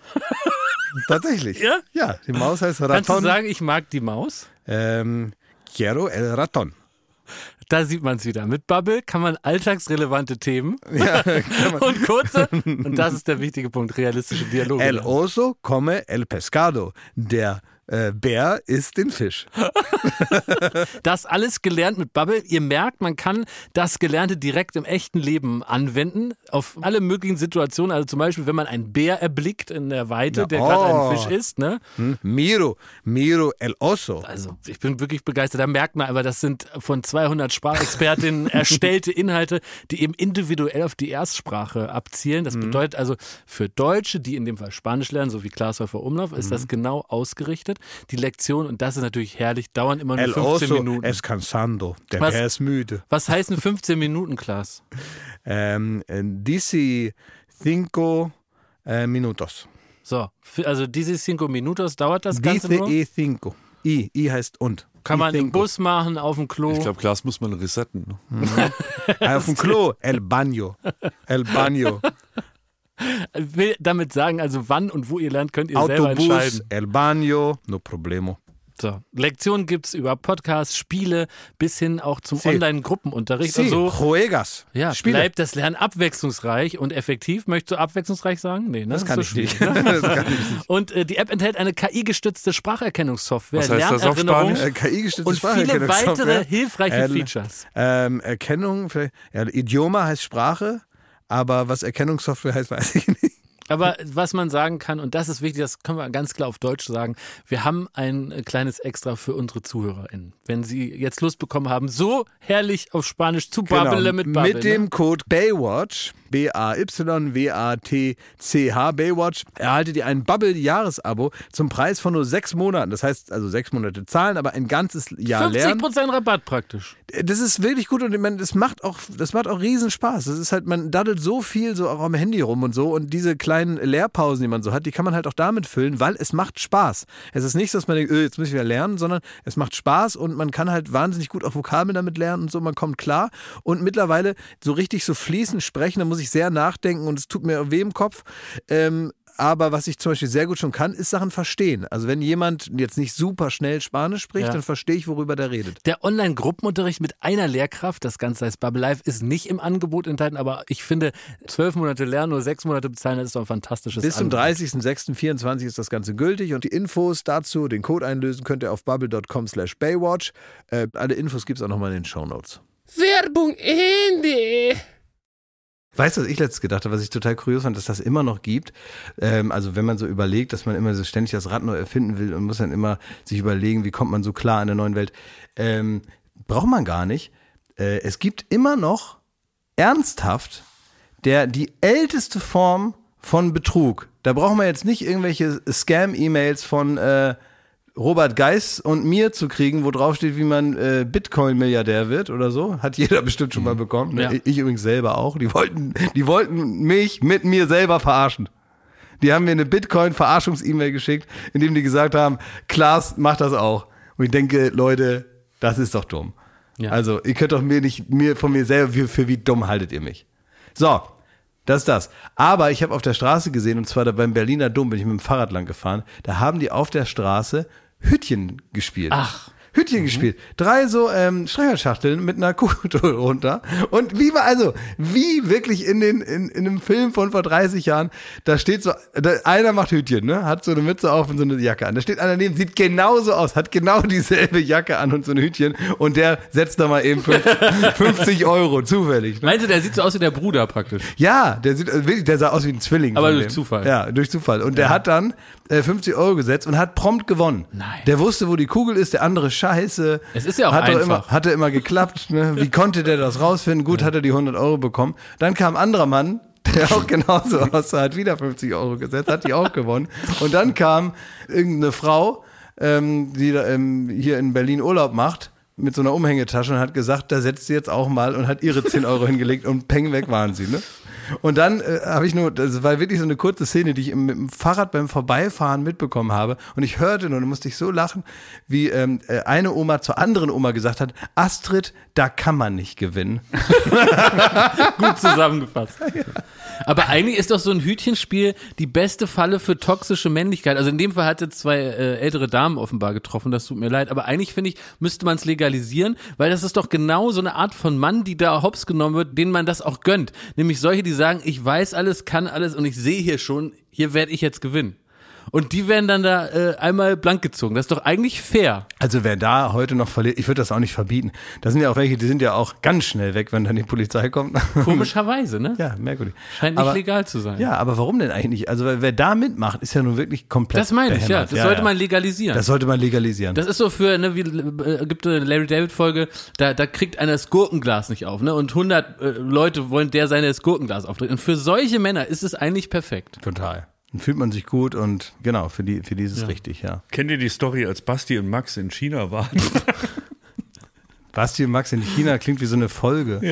Tatsächlich. Ja? Ja, die Maus heißt Kannst du Raton. sagen, ich mag die Maus? Ähm, Quiero el Raton. Da sieht man es wieder. Mit Bubble kann man alltagsrelevante Themen Ja, kann man. und kurze, und das ist der wichtige Punkt, realistische Dialoge. El lernen. oso come el pescado. Der äh, Bär isst den Fisch. Das alles gelernt mit Bubble. Ihr merkt, man kann das Gelernte direkt im echten Leben anwenden. Auf alle möglichen Situationen. Also zum Beispiel, wenn man einen Bär erblickt in der Weite, Ja, der gerade oh. einen Fisch isst. Ne? Hm? Miro, miro el oso. Also ich bin wirklich begeistert. Da merkt man aber, das sind von zweihundert Sprachexpertinnen erstellte Inhalte, die eben individuell auf die Erstsprache abzielen. Das bedeutet also für Deutsche, die in dem Fall Spanisch lernen, so wie Klaas Häufer Umlauf, ist das genau ausgerichtet. Die Lektion, und das ist natürlich herrlich, dauern immer nur El fünfzehn oso Minuten. es cansando. Der Was? Bär ist müde. Was heißen fünfzehn Minuten, Klaas? Ähm, dieci cinco äh, minutos. So, f- also diese cinco minutos dauert das Ganze Dice nur. y cinco. I, I heißt und. Kann Y man im cinco. Bus machen, auf dem Klo. ich glaube, Glas muss man resetten. Ne? Ah, auf dem Klo. El baño. El baño. Ich will damit sagen, also wann und wo ihr lernt, könnt ihr selber Autobus. entscheiden. El baño. No problemo. So, Lektionen gibt's über Podcasts, Spiele bis hin auch zum Sí. Online-Gruppenunterricht. Sí, Also juegas. ja, Spiele. bleibt das Lernen abwechslungsreich und effektiv. Möchtest du abwechslungsreich sagen? Nee, ne? Das kann ist so ich nicht. schwierig, ne? Das kann ich nicht. Und äh, die App enthält eine K I-gestützte Spracherkennungssoftware, Was heißt das auf Lernerinnerung Spanisch? Äh, K I-gestützte und viele Spracherkennungssoftware. weitere hilfreiche Äh, Features. Ähm, Erkennung, vielleicht, ja, Idioma heißt Sprache, aber was Erkennungssoftware heißt, weiß ich nicht. Aber was man sagen kann, und das ist wichtig, das können wir ganz klar auf Deutsch sagen, wir haben ein äh, kleines Extra für unsere ZuhörerInnen. Wenn sie jetzt Lust bekommen haben, so herrlich auf Spanisch zu babbeln mit Babbel. Mit dem ne? Code Baywatch, B A Y W A T C H, Baywatch, erhaltet ihr ein Bubble-Jahresabo zum Preis von nur sechs Monaten. Das heißt also sechs Monate zahlen, aber ein ganzes Jahr fünfzig lernen. Prozent Rabatt praktisch. Das ist wirklich gut und ich meine, das macht auch, das macht auch riesen Spaß. Das ist halt, man daddelt so viel so auch am Handy rum und so und diese kleinen Lehrpausen, die man so hat, die kann man halt auch damit füllen, weil es macht Spaß. Es ist nicht so, dass man denkt, öh, jetzt muss ich wieder lernen, sondern es macht Spaß und man kann halt wahnsinnig gut auch Vokabeln damit lernen und so, man kommt klar und mittlerweile so richtig so fließend sprechen, da muss ich sehr nachdenken und es tut mir weh im Kopf. Ähm, Aber was ich zum Beispiel sehr gut schon kann, ist Sachen verstehen. Also wenn jemand jetzt nicht super schnell Spanisch spricht, Ja. dann verstehe ich, worüber der redet. Der Online-Gruppenunterricht mit einer Lehrkraft, das Ganze heißt Bubble Live, ist nicht im Angebot enthalten, aber ich finde, zwölf Monate lernen, nur sechs Monate bezahlen, das ist doch ein fantastisches Bis zum Angebot. dreißigsten sechsten vierundzwanzig ist das Ganze gültig und die Infos dazu, den Code einlösen, könnt ihr auf bubble dot com slash baywatch. Äh, alle Infos gibt es auch nochmal in den Shownotes. Werbung Ende. Weißt du, was ich letztens gedacht habe, was ich total kurios fand, dass das immer noch gibt. Ähm, also wenn man so überlegt, dass man immer so ständig das Rad neu erfinden will und muss dann immer sich überlegen, wie kommt man so klar in der neuen Welt. Ähm, braucht man gar nicht. Äh, es gibt immer noch ernsthaft der die älteste Form von Betrug. Da braucht man jetzt nicht irgendwelche Scam-E-Mails von äh, Robert Geis und mir zu kriegen, wo drauf steht, wie man äh, Bitcoin-Milliardär wird oder so. Hat jeder bestimmt schon mal bekommen. Ne? Ja. Ich übrigens selber auch. Die wollten, die wollten mich mit mir selber verarschen. Die haben mir eine Bitcoin-Verarschungs-E-Mail geschickt, in dem die gesagt haben, Klaas, mach das auch. Und ich denke, Leute, das ist doch dumm. Ja. Also, ihr könnt doch mir nicht, mir von mir selber, für, für wie dumm haltet ihr mich? So, das ist das. Aber ich habe auf der Straße gesehen, und zwar da beim Berliner Dom, bin ich mit dem Fahrrad lang gefahren, da haben die auf der Straße Hütchen gespielt. Ach. Hütchen gespielt. Drei so ähm, Streicherschachteln mit einer Kugel runter. Und wie war, also, wie wirklich in den in, in einem Film von vor dreißig Jahren, da steht so, da, einer macht Hütchen, ne? Hat so eine Mütze auf und so eine Jacke an. Da steht einer neben, sieht genauso aus, hat genau dieselbe Jacke an und so ein Hütchen. Und der setzt da mal eben fünfzig Euro, zufällig. Ne? Meinst du, der sieht so aus wie der Bruder praktisch? Ja, der sieht also wirklich, der sah aus wie ein Zwilling. Aber von durch dem. Zufall. Ja, durch Zufall. Und der hat dann äh, fünfzig Euro gesetzt und hat prompt gewonnen. Nein. Der wusste, wo die Kugel ist, der andere Scheiße. Es ist ja auch hat doch einfach. Immer, hatte immer geklappt. Ne? Wie konnte der das rausfinden? Gut, hat er die hundert Euro bekommen. Dann kam ein anderer Mann, der auch genauso aussah, hat wieder fünfzig Euro gesetzt, hat die auch gewonnen. Und dann kam irgendeine Frau, ähm, die da, ähm, hier in Berlin Urlaub macht, mit so einer Umhängetasche und hat gesagt, da setzt sie jetzt auch mal und hat ihre zehn Euro hingelegt und peng, weg waren sie, ne? Und dann äh, habe ich nur, das war wirklich so eine kurze Szene, die ich im, mit dem Fahrrad beim Vorbeifahren mitbekommen habe. Und ich hörte nur, da musste ich so lachen, wie ähm, eine Oma zur anderen Oma gesagt hat, Astrid, da kann man nicht gewinnen. Gut zusammengefasst. Aber eigentlich ist doch so ein Hütchenspiel die beste Falle für toxische Männlichkeit. Also in dem Fall hatte zwei äh, ältere Damen offenbar getroffen, das tut mir leid. Aber eigentlich finde ich, müsste man es legalisieren, weil das ist doch genau so eine Art von Mann, die da hops genommen wird, denen man das auch gönnt. Nämlich solche, die sagen, ich weiß alles, kann alles und ich sehe hier schon, hier werde ich jetzt gewinnen. Und die werden dann da äh, einmal blank gezogen. Das ist doch eigentlich fair. Also wer da heute noch verliert, ich würde das auch nicht verbieten. Da sind ja auch welche, die sind ja auch ganz schnell weg, wenn dann die Polizei kommt. Komischerweise, ne? Ja, merkwürdig. Scheint nicht Aber, legal zu sein. Ja, aber warum denn eigentlich nicht? Also wer wer da mitmacht, ist ja nun wirklich komplett Das meine ich, ja. behämmert. Das sollte man legalisieren. Das sollte man legalisieren. Das ist so für, ne, wie äh, gibt eine Larry David Folge, da da kriegt einer das Gurkenglas nicht auf, ne? Und hundert äh, Leute wollen der seine das Gurkenglas aufdrehen. Und für solche Männer ist es eigentlich perfekt. Total. Dann fühlt man sich gut und genau, für die für die ist es Ja. richtig, ja. Kennt ihr die Story, als Basti und Max in China waren? Basti und Max in China klingt wie so eine Folge. Ja.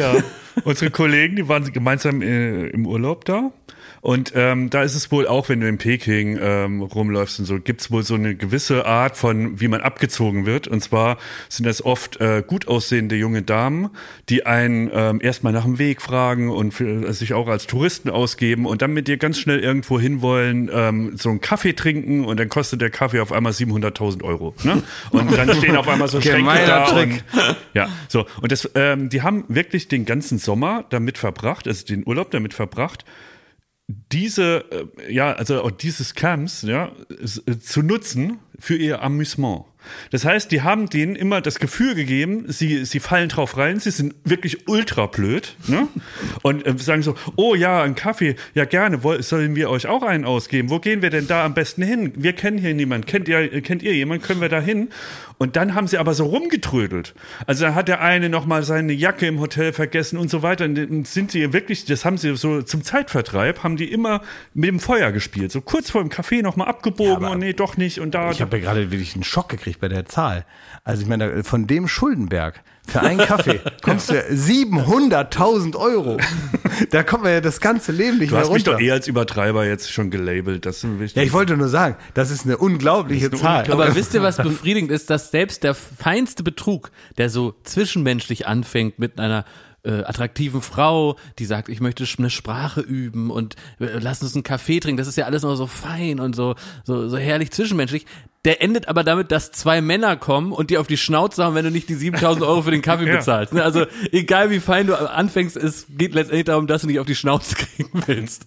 unsere Kollegen, die waren gemeinsam äh, im Urlaub da. Und ähm, da ist es wohl auch, wenn du in Peking ähm, rumläufst und so, gibt's wohl so eine gewisse Art von, wie man abgezogen wird. Und zwar sind das oft äh, gut aussehende junge Damen, die einen ähm, erstmal nach dem Weg fragen und für, sich auch als Touristen ausgeben und dann mit dir ganz schnell irgendwo hinwollen, ähm, so einen Kaffee trinken und dann kostet der Kaffee auf einmal siebenhunderttausend Euro. Ne? Und dann stehen auf einmal so Schränke da. Und, ja, so. Und das, ähm, die haben wirklich den ganzen Sommer damit verbracht, also den Urlaub damit verbracht, diese, äh, ja, also auch dieses Camps, ja, s- äh, zu nutzen für ihr Amüsement. Das heißt, die haben denen immer das Gefühl gegeben, sie, sie fallen drauf rein, sie sind wirklich ultra blöd, ne? Und äh, sagen so, oh ja, ein Kaffee, ja gerne, woll, sollen wir euch auch einen ausgeben? Wo gehen wir denn da am besten hin? Wir kennen hier niemanden. Kennt ihr, kennt ihr jemanden? Können wir da hin? Und dann haben sie aber so rumgetrödelt. Also da hat der eine nochmal seine Jacke im Hotel vergessen und so weiter. Und dann sind sie wirklich, das haben sie so zum Zeitvertreib, haben die immer mit dem Feuer gespielt. So kurz vor dem Café nochmal abgebogen Ja, und nee, doch nicht und da. Ich habe ja gerade wirklich einen Schock gekriegt bei der Zahl. Also ich meine, von dem Schuldenberg für einen Kaffee kommst du ja siebenhunderttausend Euro. Da kommt man ja das ganze Leben nicht Du mehr hast mich runter. doch eh als Übertreiber jetzt schon gelabelt. Das ist wichtig. Ja, ich wollte nur sagen, das ist eine unglaubliche Das ist eine Zahl. Aber wisst ihr, was befriedigend ist, dass selbst der feinste Betrug, der so zwischenmenschlich anfängt mit einer äh, attraktiven Frau, die sagt, ich möchte eine Sprache üben und äh, lass uns einen Kaffee trinken, das ist ja alles noch so fein und so, so, so herrlich zwischenmenschlich. Der endet aber damit, dass zwei Männer kommen und dir auf die Schnauze hauen, wenn du nicht die siebentausend Euro für den Kaffee Ja. bezahlst. Ne? Also egal wie fein du anfängst, es geht letztendlich darum, dass du nicht auf die Schnauze kriegen willst.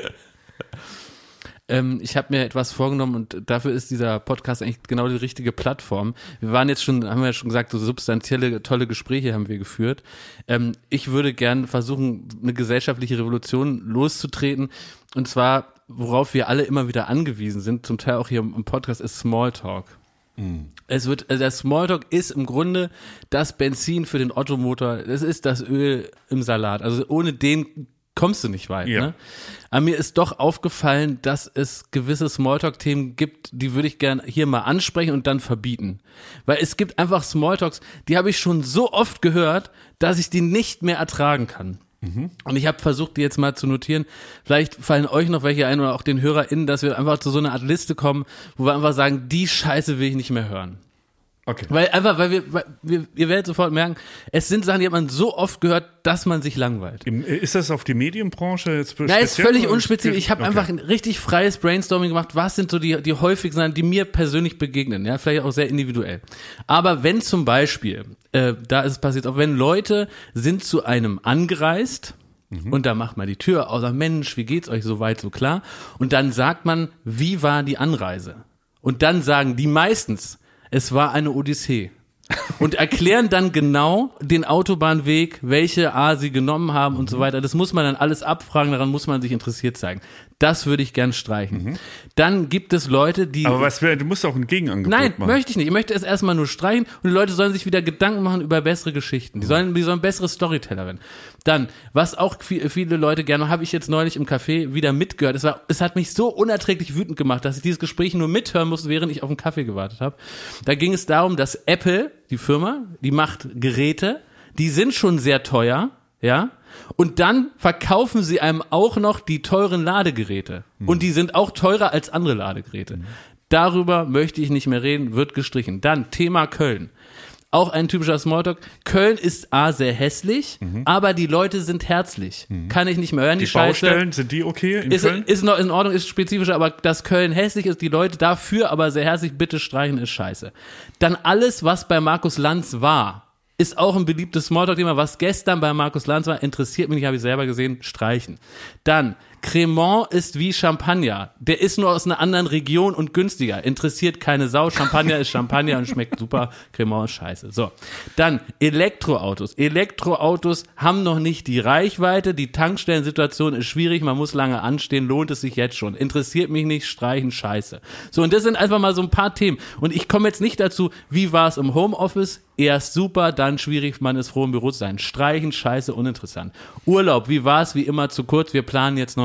Ähm, ich habe mir etwas vorgenommen und dafür ist dieser Podcast eigentlich genau die richtige Plattform. Wir waren jetzt schon, haben wir ja schon gesagt, so substanzielle, tolle Gespräche haben wir geführt. Ähm, ich würde gern versuchen, eine gesellschaftliche Revolution loszutreten. Und zwar, worauf wir alle immer wieder angewiesen sind, zum Teil auch hier im Podcast, ist Smalltalk. Es wird, also der Smalltalk ist im Grunde das Benzin für den Ottomotor. Es ist das Öl im Salat. Also ohne den kommst du nicht weit. Ja. Ne? Aber mir ist doch aufgefallen, dass es gewisse Smalltalk-Themen gibt, die würde ich gern hier mal ansprechen und dann verbieten. Weil es gibt einfach Smalltalks, die habe ich schon so oft gehört, dass ich die nicht mehr ertragen kann. Mhm. Und ich habe versucht, die jetzt mal zu notieren. Vielleicht fallen euch noch welche ein oder auch den HörerInnen, dass wir einfach zu so einer Art Liste kommen, wo wir einfach sagen, die Scheiße will ich nicht mehr hören. Okay. Weil einfach, weil wir, weil wir, ihr werdet sofort merken, es sind Sachen, die hat man so oft gehört, dass man sich langweilt. Im- Ist das auf die Medienbranche jetzt Ja, ist völlig unspezifisch. Ich habe Okay. einfach ein richtig freies Brainstorming gemacht. Was sind so die, die häufigsten Sachen, die mir persönlich begegnen? Ja, vielleicht auch sehr individuell. Aber wenn zum Beispiel, äh, da ist es passiert, auch wenn Leute sind zu einem angereist, und da macht man die Tür außer Mensch, wie geht's euch so weit, so klar? Und dann sagt man, wie war die Anreise? Und dann sagen die meistens, es war eine Odyssee. Und erklären dann genau den Autobahnweg, welche A sie genommen haben und so weiter. Das muss man dann alles abfragen, daran muss man sich interessiert zeigen. Das würde ich gern streichen. Mhm. Dann gibt es Leute, die... Aber was wäre, du musst auch ein Gegenangebot Nein, machen. möchte ich nicht. Ich möchte es erstmal nur streichen und die Leute sollen sich wieder Gedanken machen über bessere Geschichten. Die sollen, die sollen bessere Storyteller werden. Dann, was auch viel, viele Leute gerne, habe ich jetzt neulich im Café wieder mitgehört. Es war, es hat mich so unerträglich wütend gemacht, dass ich dieses Gespräch nur mithören musste, während ich auf den Kaffee gewartet habe. Da ging es darum, dass Apple, die Firma, die macht Geräte, die sind schon sehr teuer, ja, und dann verkaufen sie einem auch noch die teuren Ladegeräte. Mhm. Und die sind auch teurer als andere Ladegeräte. Mhm. Darüber möchte ich nicht mehr reden, wird gestrichen. Dann Thema Köln. Auch ein typischer Smalltalk. Köln ist A, sehr hässlich, mhm. aber die Leute sind herzlich. Mhm. Kann ich nicht mehr hören, die, die Scheiße. Baustellen, sind die okay in ist, Köln? Ist noch in Ordnung, ist spezifischer, aber dass Köln hässlich ist, die Leute dafür aber sehr herzlich, bitte streichen, ist scheiße. Dann alles, was bei Markus Lanz war, ist auch ein beliebtes Smalltalk-Thema. Was gestern bei Markus Lanz war, interessiert mich nicht, habe ich selber gesehen, streichen. Dann, Cremant ist wie Champagner. Der ist nur aus einer anderen Region und günstiger. Interessiert keine Sau. Champagner ist Champagner und schmeckt super. Cremant ist scheiße. So. Dann Elektroautos. Elektroautos haben noch nicht die Reichweite. Die Tankstellensituation ist schwierig. Man muss lange anstehen. Lohnt es sich jetzt schon. Interessiert mich nicht. Streichen. Scheiße. So. Und das sind einfach mal so ein paar Themen. Und ich komme jetzt nicht dazu, wie war es im Homeoffice? Erst super, dann schwierig, man ist froh im Büro zu sein. Streichen, scheiße, uninteressant. Urlaub, wie war's? Wie immer zu kurz, wir planen jetzt noch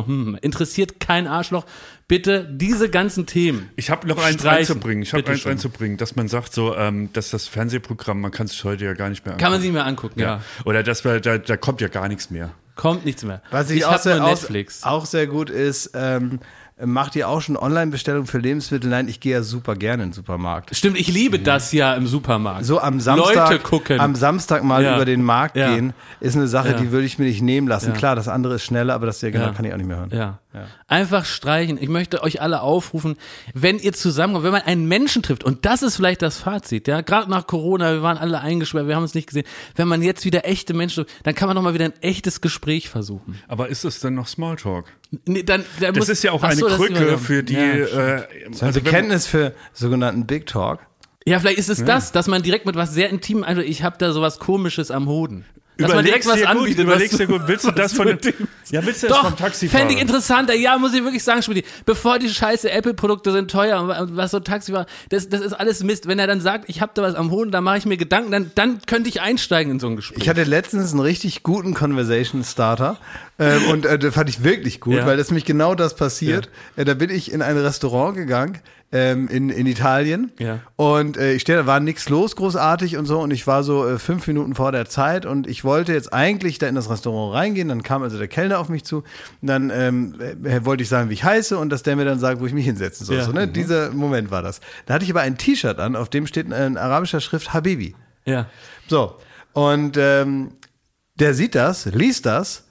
noch, hm, interessiert kein Arschloch. Bitte diese ganzen Themen. Ich habe noch eins streichen. einzubringen. Ich habe Bitte eins schön. einzubringen, dass man sagt so, ähm, dass das Fernsehprogramm, man kann es heute ja gar nicht mehr angucken. Kann man sich nicht mehr angucken, ja. ja. Oder dass wir, da, da kommt ja gar nichts mehr. Kommt nichts mehr. Was ich, ich auch, habe sehr, nur auch, Netflix. auch sehr gut ist, ähm, macht ihr auch schon Online-Bestellungen für Lebensmittel? Nein, ich gehe ja super gerne in den Supermarkt. Stimmt, ich liebe das ja im Supermarkt. So am Samstag, Leute gucken. am Samstag mal Ja. über den Markt Ja. gehen, ist eine Sache, Ja. die würde ich mir nicht nehmen lassen. Ja. Klar, das andere ist schneller, aber das ja genau Ja. kann ich auch nicht mehr hören. Ja. Ja. Einfach streichen. Ich möchte euch alle aufrufen, wenn ihr zusammenkommt, wenn man einen Menschen trifft, und das ist vielleicht das Fazit, ja, gerade nach Corona, wir waren alle eingesperrt, wir haben uns nicht gesehen, wenn man jetzt wieder echte Menschen trifft, dann kann man doch mal wieder ein echtes Gespräch versuchen. Aber ist es denn noch Smalltalk? Nee, dann, dann Das muss, ist ja auch ach eine so, das ist Krücke immer- für die. Ja. Äh, So ein also wenn- Bekenntnis für sogenannten Big Talk. Ja, vielleicht ist es das, dass man direkt mit was sehr Intimem, also ich habe da sowas Komisches am Hoden. Dass man direkt was dir gut, anbietet. überlegst was dir gut, willst du das von dem, ja, willst du das Doch, vom Taxifahrer? fände ich interessanter. Ja, muss ich wirklich sagen, Schmidt. Bevor die scheiße Apple-Produkte sind teuer und was so Taxifahrer, das, das ist alles Mist. Wenn er dann sagt, ich habe da was am Hoden, da mache ich mir Gedanken, dann, dann könnte ich einsteigen in so ein Gespräch. Ich hatte letztens einen richtig guten Conversation Starter ähm, und äh, das fand ich wirklich gut, Ja. weil das nämlich genau das passiert. Äh, da bin ich in ein Restaurant gegangen ähm, in, in Italien Ja. und äh, ich stehe, da war nichts los großartig und so und ich war so äh, fünf Minuten vor der Zeit und ich wollte jetzt eigentlich da in das Restaurant reingehen, dann kam also der Kellner auf mich zu und dann ähm, äh, wollte ich sagen, wie ich heiße und dass der mir dann sagt, wo ich mich hinsetzen soll. Ja. So, ne? Dieser Moment war das. Da hatte ich aber ein T-Shirt an, auf dem steht in arabischer Schrift Habibi. ja. So, und ähm, der sieht das, liest das,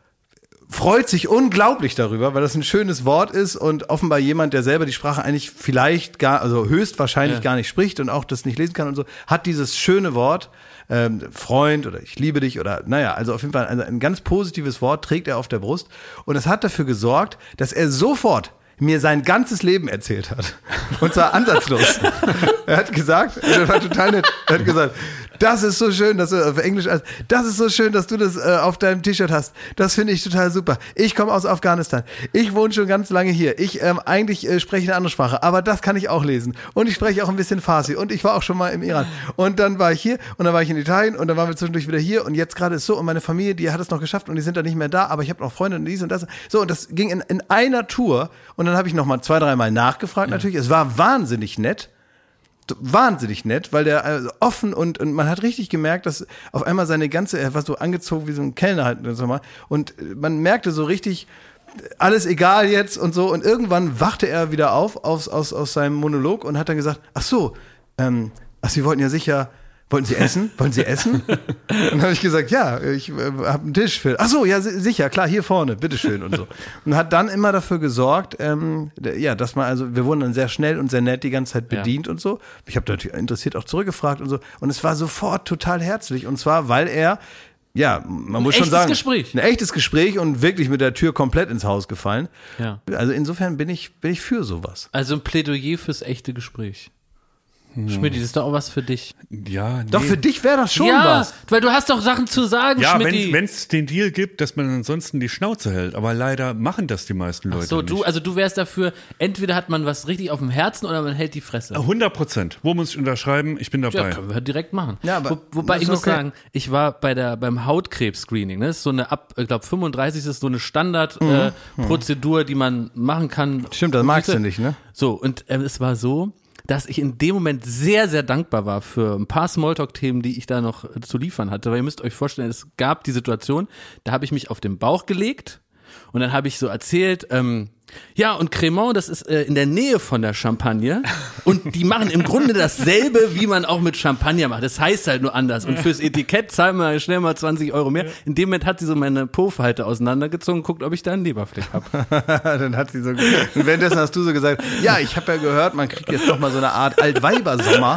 freut sich unglaublich darüber, weil das ein schönes Wort ist und offenbar jemand, der selber die Sprache eigentlich vielleicht gar, also höchstwahrscheinlich Ja. gar nicht spricht und auch das nicht lesen kann und so, hat dieses schöne Wort, ähm, Freund oder ich liebe dich oder naja, also auf jeden Fall ein, ein ganz positives Wort trägt er auf der Brust und es hat dafür gesorgt, dass er sofort mir sein ganzes Leben erzählt hat. Und zwar ansatzlos. Er hat gesagt, er war total nett, er hat gesagt, das ist so schön, dass du auf Englisch, das ist so schön, dass du das äh, auf deinem T-Shirt hast. Das finde ich total super. Ich komme aus Afghanistan. Ich wohne schon ganz lange hier. Ich ähm, eigentlich äh, spreche eine andere Sprache, aber das kann ich auch lesen. Und ich spreche auch ein bisschen Farsi. Und ich war auch schon mal im Iran. Und dann war ich hier und dann war ich in Italien und dann waren wir zwischendurch wieder hier und jetzt gerade ist so und meine Familie, die hat es noch geschafft und die sind da nicht mehr da, aber ich habe noch Freunde und dies und das. So, und das ging in, in einer Tour und dann habe ich noch mal zwei, dreimal nachgefragt natürlich. Es war wahnsinnig nett. Wahnsinnig nett, weil der also offen und, und man hat richtig gemerkt, dass auf einmal seine ganze, er war so angezogen wie so ein Kellner halt und man merkte so richtig, alles egal jetzt und so und irgendwann wachte er wieder auf aus, aus, aus seinem Monolog und hat dann gesagt, ach so, ähm, ach, Sie wollten ja sicher, wollten Sie essen? Wollen Sie essen? Und dann habe ich gesagt, ja, ich äh, habe einen Tisch für. Ach so, ja, si- sicher, klar, hier vorne, bitteschön und so. Und hat dann immer dafür gesorgt, ähm, d- ja, dass man, also wir wurden dann sehr schnell und sehr nett die ganze Zeit bedient und so. Ich habe natürlich interessiert auch zurückgefragt und so. Und es war sofort total herzlich. Und zwar, weil er, ja, man muss schon echtes sagen, Gespräch. ein echtes Gespräch und wirklich mit der Tür komplett ins Haus gefallen. Ja. Also insofern bin ich, bin ich für sowas. Also ein Plädoyer fürs echte Gespräch. Schmidt, das ist doch auch was für dich. Ja, nee. Doch, für dich wäre das schon ja, was. weil du hast doch Sachen zu sagen, Ja, Schmidti. wenn es den Deal gibt, dass man ansonsten die Schnauze hält. Aber leider machen das die meisten Leute So, nicht. du, also du wärst dafür, entweder hat man was richtig auf dem Herzen oder man hält die Fresse. hundert Prozent. Wo muss ich unterschreiben? Ich bin dabei. Ja, können wir direkt machen. Ja, aber Wo, wobei das ich ist muss okay. sagen, ich war bei der beim Hautkrebs-Screening. Ne? Das ist so eine ab, ich glaube fünfunddreißig ist so eine Standardprozedur, äh, Prozedur, die man machen kann. Stimmt, das magst du nicht, ne? So, und äh, es war so, dass ich in dem Moment sehr, sehr dankbar war für ein paar Smalltalk-Themen, die ich da noch äh, zu liefern hatte. Weil ihr müsst euch vorstellen, es gab die Situation, da habe ich mich auf den Bauch gelegt und dann habe ich so erzählt, ähm, ja, und Cremant, das ist äh, in der Nähe von der Champagne und die machen im Grunde dasselbe, wie man auch mit Champagner macht. Das heißt halt nur anders. Und fürs Etikett zahlen wir schnell mal zwanzig Euro mehr. In dem Moment hat sie so meine Po-Falte auseinandergezogen, guckt, ob ich da einen Leberfleck habe. Dann hat sie so, und währenddessen hast du so gesagt, ja, ich habe ja gehört, man kriegt jetzt noch mal so eine Art Altweibersommer.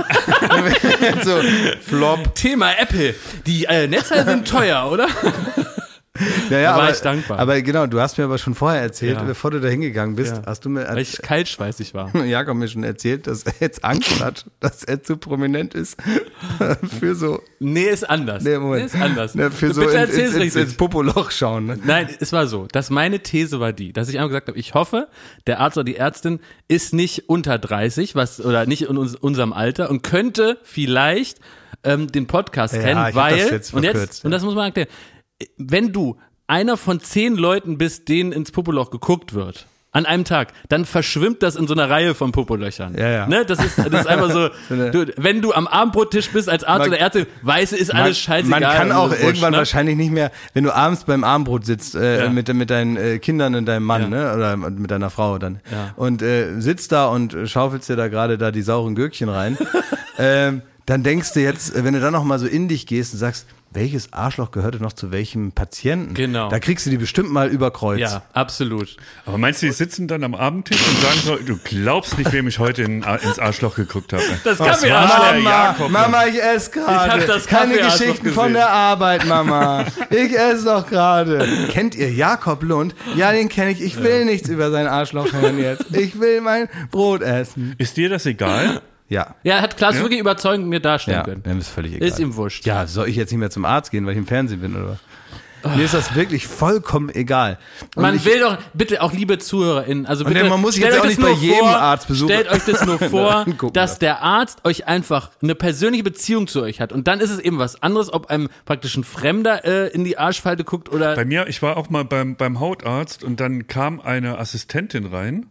So, Flop. Thema Apple. Die äh, Netzteile sind teuer, oder? Ja, ja, Da war aber, ich dankbar. aber genau, du hast mir aber schon vorher erzählt, Ja. bevor du da hingegangen bist, Ja. hast du mir, Weil ich kaltschweißig war. Jakob mir schon erzählt, dass er jetzt Angst hat, dass er zu prominent ist für so, Nee, ist anders. nee, Moment, Nee, ist anders. Ne, für so Bitte in, erzähl's ins, ins, richtig. ins Popoloch schauen. Ne? Nein, es war so, dass meine These war die, dass ich einfach gesagt habe, ich hoffe, der Arzt oder die Ärztin ist nicht unter dreißig, was oder nicht in uns, unserem Alter und könnte vielleicht ähm, den Podcast Ja, kennen, ich hab weil das jetzt und verkürzt, jetzt ja. und das muss man erklären, wenn du einer von zehn Leuten bist, denen ins Popoloch geguckt wird, an einem Tag, dann verschwimmt das in so einer Reihe von Popolöchern. Ja, ja. Ne? Das ist, das ist einfach so, du, wenn du am Abendbrottisch bist als Arzt Man- oder Ärztin, weißt du, ist Man, alles scheißegal. man kann und auch wurscht, irgendwann ne? wahrscheinlich nicht mehr, wenn du abends beim Abendbrot sitzt äh, Ja. mit, mit deinen äh, Kindern und deinem Mann, Ja. ne, oder mit deiner Frau dann Ja. und äh, sitzt da und schaufelst dir da gerade da die sauren Gürkchen rein, ähm, dann denkst du jetzt, wenn du dann noch mal so in dich gehst und sagst, welches Arschloch gehörte noch zu welchem Patienten? Genau. Da kriegst du die bestimmt mal über Kreuz. Ja, absolut. Aber meinst du, die sitzen dann am Abendtisch und sagen so, du glaubst nicht, wem ich heute in, ins Arschloch geguckt habe? Das Was kann mir war aber- der Mama, Jakob? Mama, ich esse Ich hab gerade. das Keine Kaffeearschloch Geschichten von gesehen. der Arbeit, Mama. Ich esse doch gerade. Kennt ihr Jakob Lund? Ja, den kenne ich. Ich will nichts über sein Arschloch hören jetzt. Ich will mein Brot essen. Ist dir das egal? Ja. Ja, hat Klaas wirklich überzeugend mir darstellen Ja, können. dem ist völlig egal. Ist ihm wurscht. Ja, soll ich jetzt nicht mehr zum Arzt gehen, weil ich im Fernsehen bin, oder? Mir ist das wirklich vollkommen egal. Und Man ich, will doch, bitte auch liebe ZuhörerInnen, also Und bitte, man muss sich stellt jetzt euch auch das nicht bei nur jedem vor, Arztbesuch stellt euch das nur vor, angucken dass darf. der Arzt euch einfach eine persönliche Beziehung zu euch hat und dann ist es eben was anderes, ob einem praktisch ein Fremder äh, in die Arschfalte guckt oder Bei mir, ich war auch mal beim, beim Hautarzt und dann kam eine Assistentin rein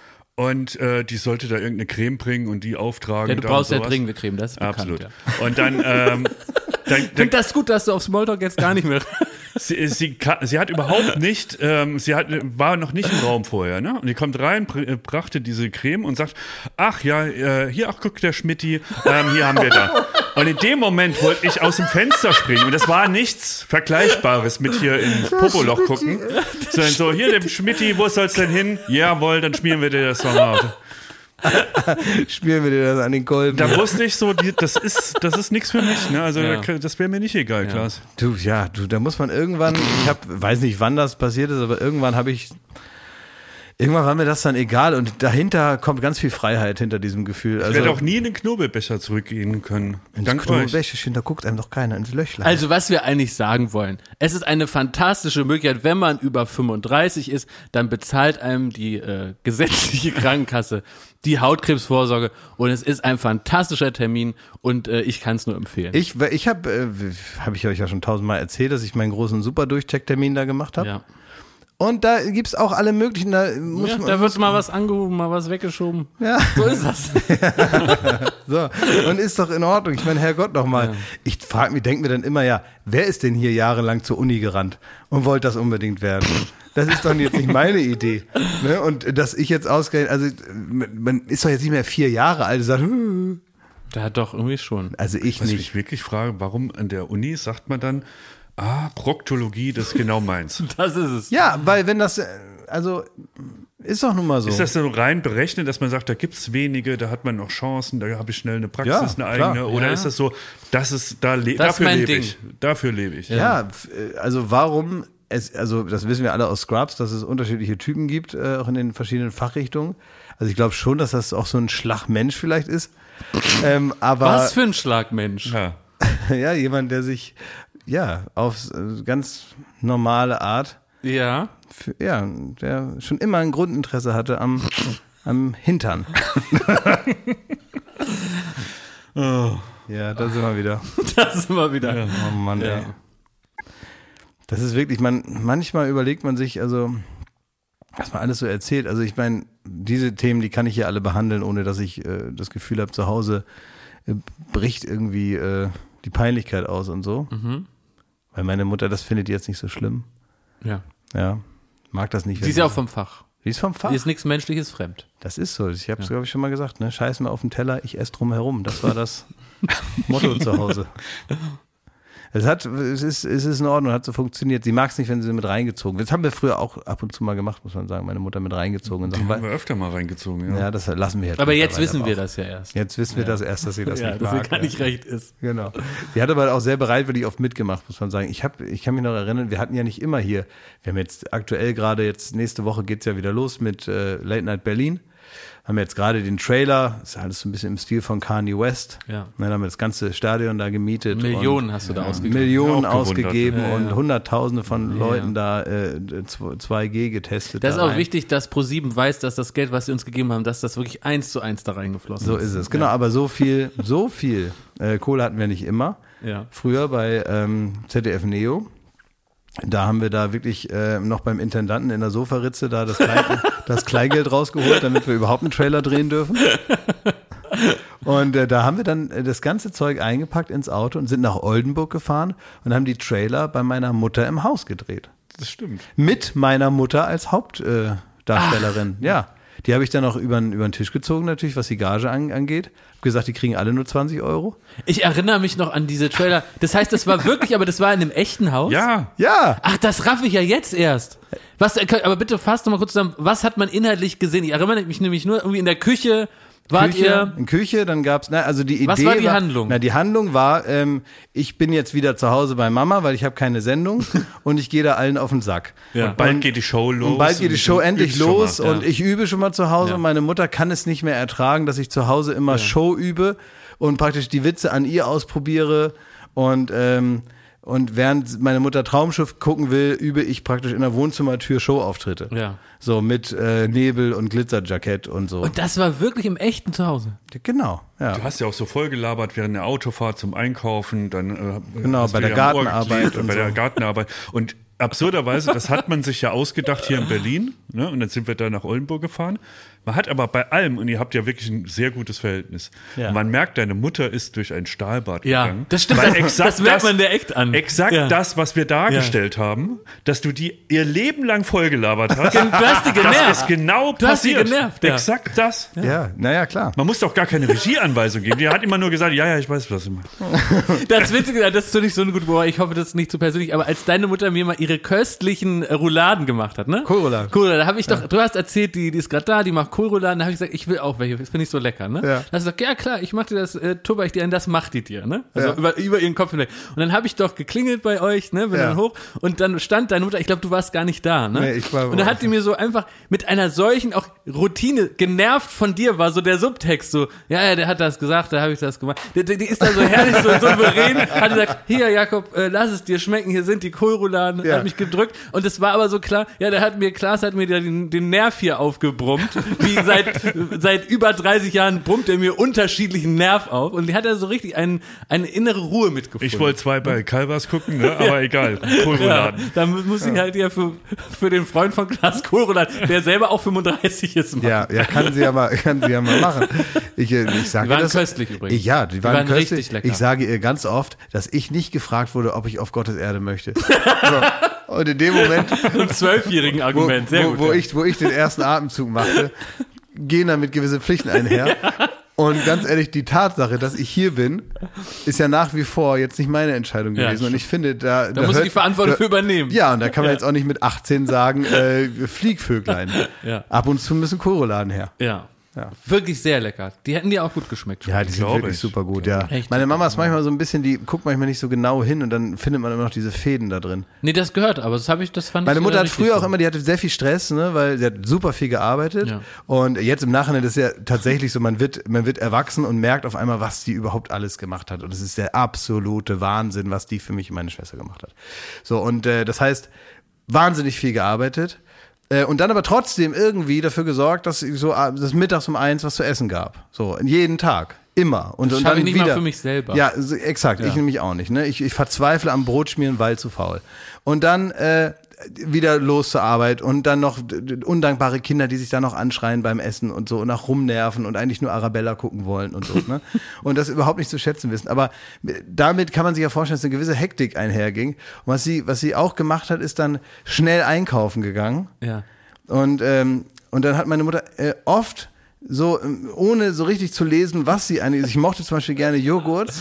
und äh, die sollte da irgendeine Creme bringen und die auftragen. ja, du da brauchst und ja sowas. dringende Creme, das ist bekannt. Absolut. Ja. Und dann, ähm, dann, Ich dann finde das gut, dass du auf Smalltalk jetzt gar nicht mehr. sie, sie, ka- sie hat überhaupt nicht, ähm, sie hat, war noch nicht im Raum vorher, ne? Und die kommt rein, br äh, brachte diese Creme und sagt, ach ja, äh, hier, ach guck, der Schmitти, ähm, hier haben wir da. Und in dem Moment wollte ich aus dem Fenster springen und das war nichts Vergleichbares mit hier ins Popoloch gucken. Sondern so, hier, dem Schmitti, wo soll's denn hin? Jawohl, dann schmieren wir dir das nochmal auf. Spielen wir dir das an den Kolben. Da wusste ich so, die, das ist, das ist nichts für mich, ne? Also Ja. das wäre mir nicht egal, Klaas. Du, ja, du, da muss man irgendwann, ich hab, weiß nicht, wann das passiert ist, aber irgendwann habe ich, irgendwann war mir das dann egal und dahinter kommt ganz viel Freiheit hinter diesem Gefühl. Ich Also, werde auch nie in den Knobelbecher zurückgehen können. ins Dank euch. Knobelbecherchen, da guckt einem doch keiner ins Löchlein. Also was wir eigentlich sagen wollen, es ist eine fantastische Möglichkeit, wenn man über fünfunddreißig ist, dann bezahlt einem die äh, gesetzliche Krankenkasse die Hautkrebsvorsorge und es ist ein fantastischer Termin und äh, ich kann es nur empfehlen. Ich, ich habe, äh, habe ich euch ja schon tausendmal erzählt, dass ich meinen großen Super-Durchcheck-Termin da gemacht habe. ja. Und da gibt's auch alle möglichen, da muss Ja, man, da wird mal was angehoben, mal was weggeschoben. ja. So ist das. So, und ist doch in Ordnung. Ich meine, Herrgott noch mal. Ja. Ich frage mich, denke mir dann immer, ja, wer ist denn hier jahrelang zur Uni gerannt und wollte das unbedingt werden? Das ist doch jetzt nicht meine Idee. Ne? Und dass ich jetzt ausgerechnet, also man ist doch jetzt nicht mehr vier Jahre alt und sagt, "Hm." Da doch irgendwie schon. also ich Was ich nicht. mich wirklich frage, warum an der Uni sagt man dann, ah, Proktologie, das ist genau meins. Das ist es. Ja, weil wenn das, äh, also ist doch nun mal so. Ist das so rein berechnet, dass man sagt, da gibt's wenige, da hat man noch Chancen, da habe ich schnell eine Praxis, Ja, eine klar. eigene? Oder Ja. ist das so, das ist, da le Das ist dafür mein lebe Ding. ich. Dafür lebe ich. Ja, f- äh, also warum es, also das wissen wir alle aus Scrubs, dass es unterschiedliche Typen gibt, äh, auch in den verschiedenen Fachrichtungen. Also ich glaube schon, dass das auch so ein Schlagmensch vielleicht ist. Ähm, aber Was für ein Schlagmensch. Ja. ja, jemand, der sich ja auf äh, ganz normale Art, Ja. für, ja, der schon immer ein Grundinteresse hatte am, am Hintern. Oh. Ja, da sind wir wieder. Das ist immer wieder. Oh Mann, Ja. ey. Das ist wirklich, man, manchmal überlegt man sich, also, was man alles so erzählt. Also ich meine, diese Themen, die kann ich hier alle behandeln, ohne dass ich äh, das Gefühl habe, zu Hause äh, bricht irgendwie äh, die Peinlichkeit aus und so. Mhm. Weil meine Mutter das findet jetzt nicht so schlimm. Ja. Ja, mag das nicht. Sie ist ja auch vom Fach. Die ist vom Fach. Die ist nichts Menschliches fremd. Das ist so. Ich habe es, glaube ich, schon mal gesagt. Ne? Scheiß mir auf den Teller, ich esse drum herum. Das war das Motto zu Hause. Es hat, es ist, es ist in Ordnung, hat so funktioniert. Sie mag es nicht, wenn sie mit reingezogen wird. Das haben wir früher auch ab und zu mal gemacht, muss man sagen. Meine Mutter mit reingezogen. Und Die Sachen, haben weil, wir öfter mal reingezogen, ja. ja, das lassen wir jetzt. Aber jetzt mittlerweile wissen wir auch. das ja erst. Jetzt wissen wir das erst, dass sie das ja, nicht dass sie mag. gar ja. nicht recht ist. Genau. Sie hat aber auch sehr bereitwillig oft mitgemacht, muss man sagen. Ich habe, ich kann mich noch erinnern, wir hatten ja nicht immer hier. Wir haben jetzt aktuell gerade jetzt nächste Woche geht's ja wieder los mit äh, Late Night Berlin. Haben jetzt gerade den Trailer, ist alles so ein bisschen im Stil von Kanye West. Ja. Dann haben wir das ganze Stadion da gemietet. Millionen und hast du da ausgegeben. Millionen Auch gewundert. ausgegeben Ja, ja. und Hunderttausende von Ja. Leuten da äh, zwei G getestet. Das ist da auch rein. wichtig, dass ProSieben weiß, dass das Geld, was sie uns gegeben haben, dass das wirklich eins zu eins da reingeflossen So ist. ist es, genau. Aber so viel, so viel äh, Kohle hatten wir nicht immer. Ja. Früher bei ähm, Z D F Neo. Da haben wir da wirklich äh, noch beim Intendanten in der Sofaritze da das, Klein, das Kleingeld rausgeholt, damit wir überhaupt einen Trailer drehen dürfen. Und äh, da haben wir dann äh, das ganze Zeug eingepackt ins Auto und sind nach Oldenburg gefahren und haben die Trailer bei meiner Mutter im Haus gedreht. Das stimmt. Mit meiner Mutter als Hauptdarstellerin. Äh, Darstellerin. Ja. Die habe ich dann auch über den Tisch gezogen, natürlich, was die Gage an, angeht. Hab gesagt, die kriegen alle nur zwanzig Euro. Ich erinnere mich noch an diese Trailer. Das heißt, das war wirklich, aber das war in einem echten Haus? Ja. Ja. Ach, das raff ich ja jetzt erst. Was, aber bitte fasst doch mal kurz zusammen, was hat man inhaltlich gesehen? Ich erinnere mich nämlich nur irgendwie in der Küche. Wart Küche, ihr? in Küche, dann gab's, na, also die Idee Was war die war, Handlung? Na, die Handlung war, ähm, ich bin jetzt wieder zu Hause bei Mama, weil ich habe keine Sendung und ich gehe da allen auf den Sack. Ja. Und bald geht die Show los. Und bald geht die Show endlich übst schon los mal. und Ja. ich übe schon mal zu Hause Ja. und meine Mutter kann es nicht mehr ertragen, dass ich zu Hause immer Show übe und praktisch die Witze an ihr ausprobiere und ähm, und während meine Mutter Traumschiff gucken will, übe ich praktisch in der Wohnzimmertür Showauftritte. Ja. So mit äh, Nebel und Glitzerjackett und so. Und das war wirklich im echten Zuhause. Genau, ja. Du hast ja auch so voll gelabert während der Autofahrt zum Einkaufen, dann äh, Genau, hast bei du der dir am Ohr Gartenarbeit geklebt, und bei der so. Gartenarbeit. Und absurderweise, das hat man sich ja ausgedacht hier in Berlin, ne? Und dann sind wir da nach Oldenburg gefahren. Man hat aber bei allem, und ihr habt ja wirklich ein sehr gutes Verhältnis, Ja. man merkt, deine Mutter ist durch ein Stahlbad Ja, gegangen. das stimmt. Weil Das, exakt das merkt man der echt an. Exakt Ja. das, was wir dargestellt haben, dass du die ihr Leben lang vollgelabert hast. Du hast die genervt. Das ist genau Du hast die passiert. genervt, ja. Exakt das. Ja, naja, klar. Man muss doch gar keine Regieanweisung geben. Die hat immer nur gesagt, ja, ja, ich weiß, was du machst. Das Witzige, das ist so nicht so ein gut Wort, ich hoffe, das ist nicht zu persönlich, aber als deine Mutter mir mal ihre köstlichen äh, Rouladen gemacht hat, ne? Kohlrouladen. Kohlrouladen, da habe ich doch, du hast erzählt, die, die ist gerade da, die macht Kohlrouladen, da habe ich gesagt, ich will auch welche, das finde ich so lecker, ne? Ja. Da hast du gesagt, ja klar, ich mach dir das, äh, tupper ich dir ein, das macht die dir, ne? Also Ja. über, über ihren Kopf hinweg. Und dann habe ich doch geklingelt bei euch, ne? Bin Ja. dann hoch und dann stand deine Mutter, ich glaube, du warst gar nicht da, ne? Nee, ich war und dann hat die mir so einfach mit einer solchen auch Routine, genervt von dir war so der Subtext, so, ja, ja, der hat das gesagt, da habe ich das gemacht. Die, die, die ist da so herrlich, so souverän, hat gesagt, hier Jakob, äh, lass es dir schmecken, hier sind die Kohlrouladen, Ja. hat mich gedrückt und es war aber so klar, ja, der hat mir, Klaas hat mir da den, den Nerv hier aufgebrummt, wie seit, seit über dreißig Jahren brummt er mir unterschiedlichen Nerv auf und die hat er so richtig einen, eine innere Ruhe mitgefunden. Ich wollte zwei bei Calvas gucken, ne? Aber egal. ja, Kohlrouladen. da muss ich halt ja für, für den Freund von Klaas Kohlrouladen, der selber auch fünfunddreißig ist, machen. Ja, ja, kann sie ja mal, kann sie ja mal machen. Ich, äh, ich sage Die waren das, köstlich übrigens. Ich, ja, die, waren, waren köstlich. richtig lecker. Ich sage ihr ganz oft, dass ich nicht gefragt wurde, ob ich auf Gottes Erde möchte. So. Und in dem Moment, Ein zwölfjährigen wo, Argument, sehr wo, gut. wo, ja. ich, wo ich den ersten Atemzug machte, gehen damit gewisse Pflichten einher. Und ganz ehrlich, die Tatsache, dass ich hier bin, ist ja nach wie vor jetzt nicht meine Entscheidung Ja, gewesen. Und ich finde, da, Da musst du die Verantwortung für übernehmen. Ja, und da kann man Ja. jetzt auch nicht mit achtzehn sagen, äh, Fliegvöglein. Ja. Ab und zu müssen Kohlrouladen her. Ja. Ja. Wirklich sehr lecker. Die hätten dir auch gut geschmeckt. Ja, die sind Glaube wirklich ich. super gut, ja. Echt Meine super, Mama ist manchmal so ein bisschen, die guckt manchmal nicht so genau hin und dann findet man immer noch diese Fäden da drin. Nee, das gehört, aber das habe ich, das fand Meine ich Mutter äh, hat richtig früher auch so. immer, die hatte sehr viel Stress, ne, weil sie hat super viel gearbeitet. Ja. Und jetzt im Nachhinein ist ja tatsächlich so, man wird, man wird erwachsen und merkt auf einmal, was die überhaupt alles gemacht hat. Und es ist der absolute Wahnsinn, was die für mich und meine Schwester gemacht hat. So, und äh, das heißt, wahnsinnig viel gearbeitet. Äh, Und dann aber trotzdem irgendwie dafür gesorgt, dass es so das mittags um eins was zu essen gab. So, jeden Tag. Immer. Und, Das und schaffe dann ich nicht mal wieder. für mich selber. Ja, so, exakt. Ich nämlich auch nicht. Ne? Ich, ich verzweifle am Brotschmieren, weil zu faul. Und dann äh, wieder los zur Arbeit und dann noch d- d- undankbare Kinder, die sich da noch anschreien beim Essen und so und nach rumnerven und eigentlich nur Arabella gucken wollen und so. Ne? Und das überhaupt nicht zu schätzen wissen. Aber damit kann man sich ja vorstellen, dass eine gewisse Hektik einherging. Und was sie, was sie auch gemacht hat, ist dann schnell einkaufen gegangen. Ja. Und, ähm, und dann hat meine Mutter äh, oft so, ähm, ohne so richtig zu lesen, was sie eigentlich, ich mochte zum Beispiel gerne Joghurt.